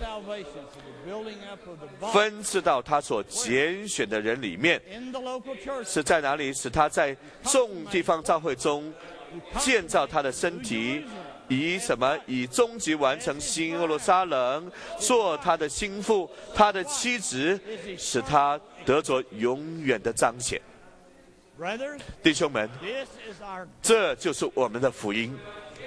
分赐到他所拣选的人里面。是在哪里？使他在众地方教会中建造他的身体，以什么？以终极完成新耶路撒冷，做他的心腹，他的妻子，使他得着永远的彰显。弟兄们，这就是我们的福音。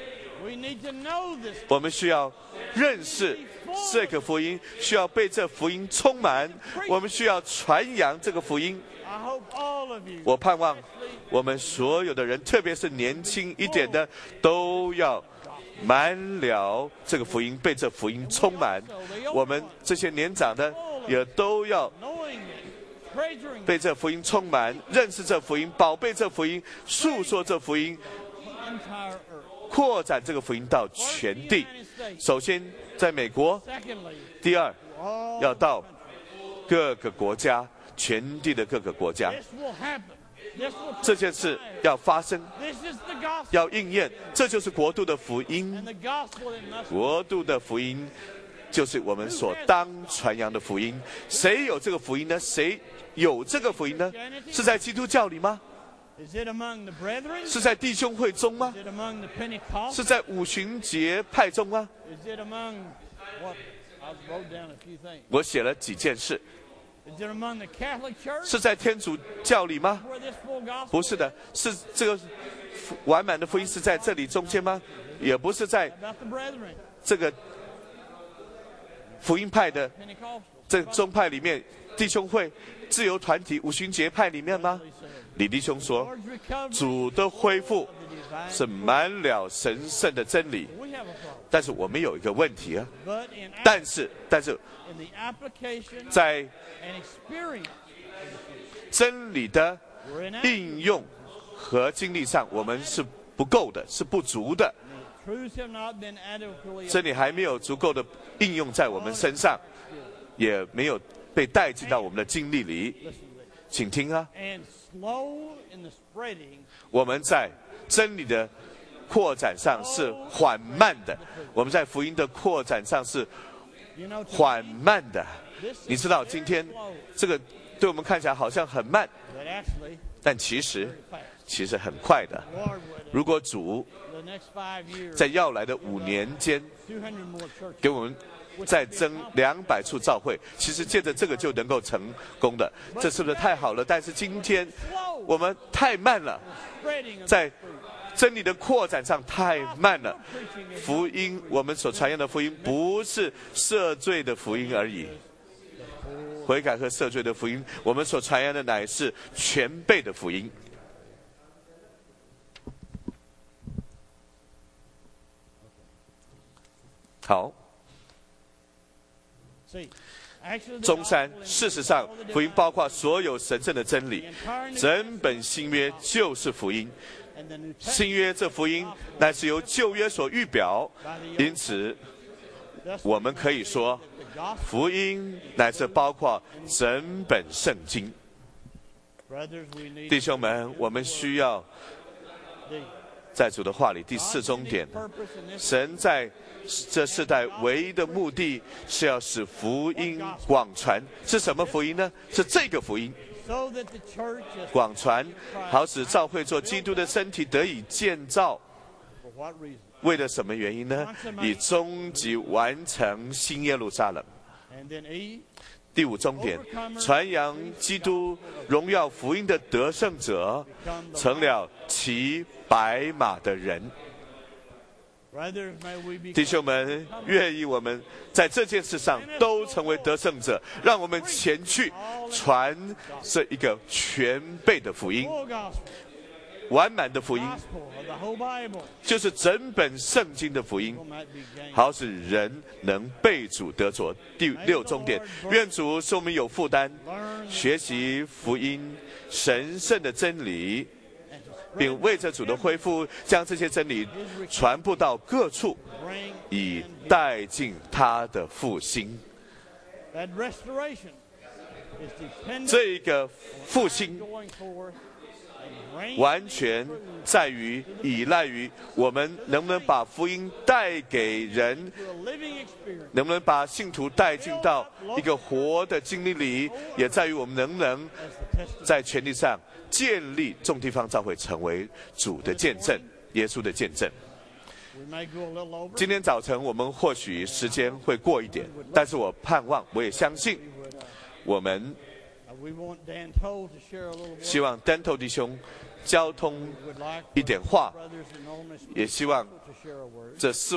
我们需要认识这个福音，需要被这福音充满，我们需要传扬这个福音。我盼望我们所有的人，特别是年轻一点的，都要满了这个福音，被这福音充满。我们这些年长的也都要被这福音充满，认识这福音，宝贝这福音，述说这福音，扩展这个福音到全地。首先在美国，第二要到各个国家，全地的各个国家。这件事要发生，要应验，这就是国度的福音。国度的福音就是我们所当传扬的福音。谁有这个福音呢？谁有这个福音呢？是在基督教里吗？是在弟兄会中吗？是在五旬节派中吗？我写了几件事。是在天主教里吗？不是的。是这个完满的福音是在这里中间吗？也不是在这个福音派的这宗派里面，弟兄会、自由团体、五旬节派里面吗？李弟兄说，主的恢复是满了神圣的真理。但是我们有一个问题啊，但是在真理的应用和经历上，我们是不够的，是不足的。真理还没有足够的应用在我们身上，也没有被带进到我们的经历里。请听啊，我们在真理的扩展上是缓慢的，我们在福音的扩展上是缓慢的。你知道今天这个对我们看起来好像很慢，但其实很快的。如果主在要来的5年间给我们再增200处教会，其实借着这个就能够成功的，这是不是太好了？但是今天我们太慢了，在真理的扩展上太慢了。福音，我们所传扬的福音不是赦罪的福音而已，悔改和赦罪的福音，我们所传扬的乃是全备的福音。好，中山，事实上福音包括所有神圣的真理，整本新约就是福音。新约这福音乃是由旧约所预表，因此我们可以说福音乃是包括整本圣经。弟兄们，我们需要在主的话里第4重点，神在这世代唯一的目的是要使福音广传。是什么福音呢？是这个福音。 so that the church is 广传，好使教会做基督的身体得以建造。 for what reason? 为了什么原因呢？以终极完成新耶路撒冷。 And then E, 第五重点，传扬基督荣耀福音的得胜者，成了骑白马的人。 brothers, may we be 弟兄们，愿意我们在这件事上都成为得胜者，让我们前去传这一个全备的福音， full gospel, 完满的福音， gospel of the whole Bible, 就是整本圣经的福音， might be gained. 好使人能被主得着。第六重点，愿主使我们有负担， Learn 学习福音神圣的真理， and to 并为着主的恢复，将这些真理传布到各处， bring 以带进他的复兴。 that restoration is dependent 这一个复兴 going forth and reign 完全在于依赖于我们能不能把福音带给人， to a living experience. 能不能把信徒带进到一个活的经历里，也在于我们能不能 As the testimony 在权力上建立众地方教会，成为主的见证，耶稣的见证。 we may go a little over. 今天早晨我们或许时间会过一点，但是我盼望，我也相信，我们 We want Dan Toll to share a little 希 word. 望丹头弟兄交通 Would like 一点话， brothers in Ole Miss 也希望 to share a word. 这4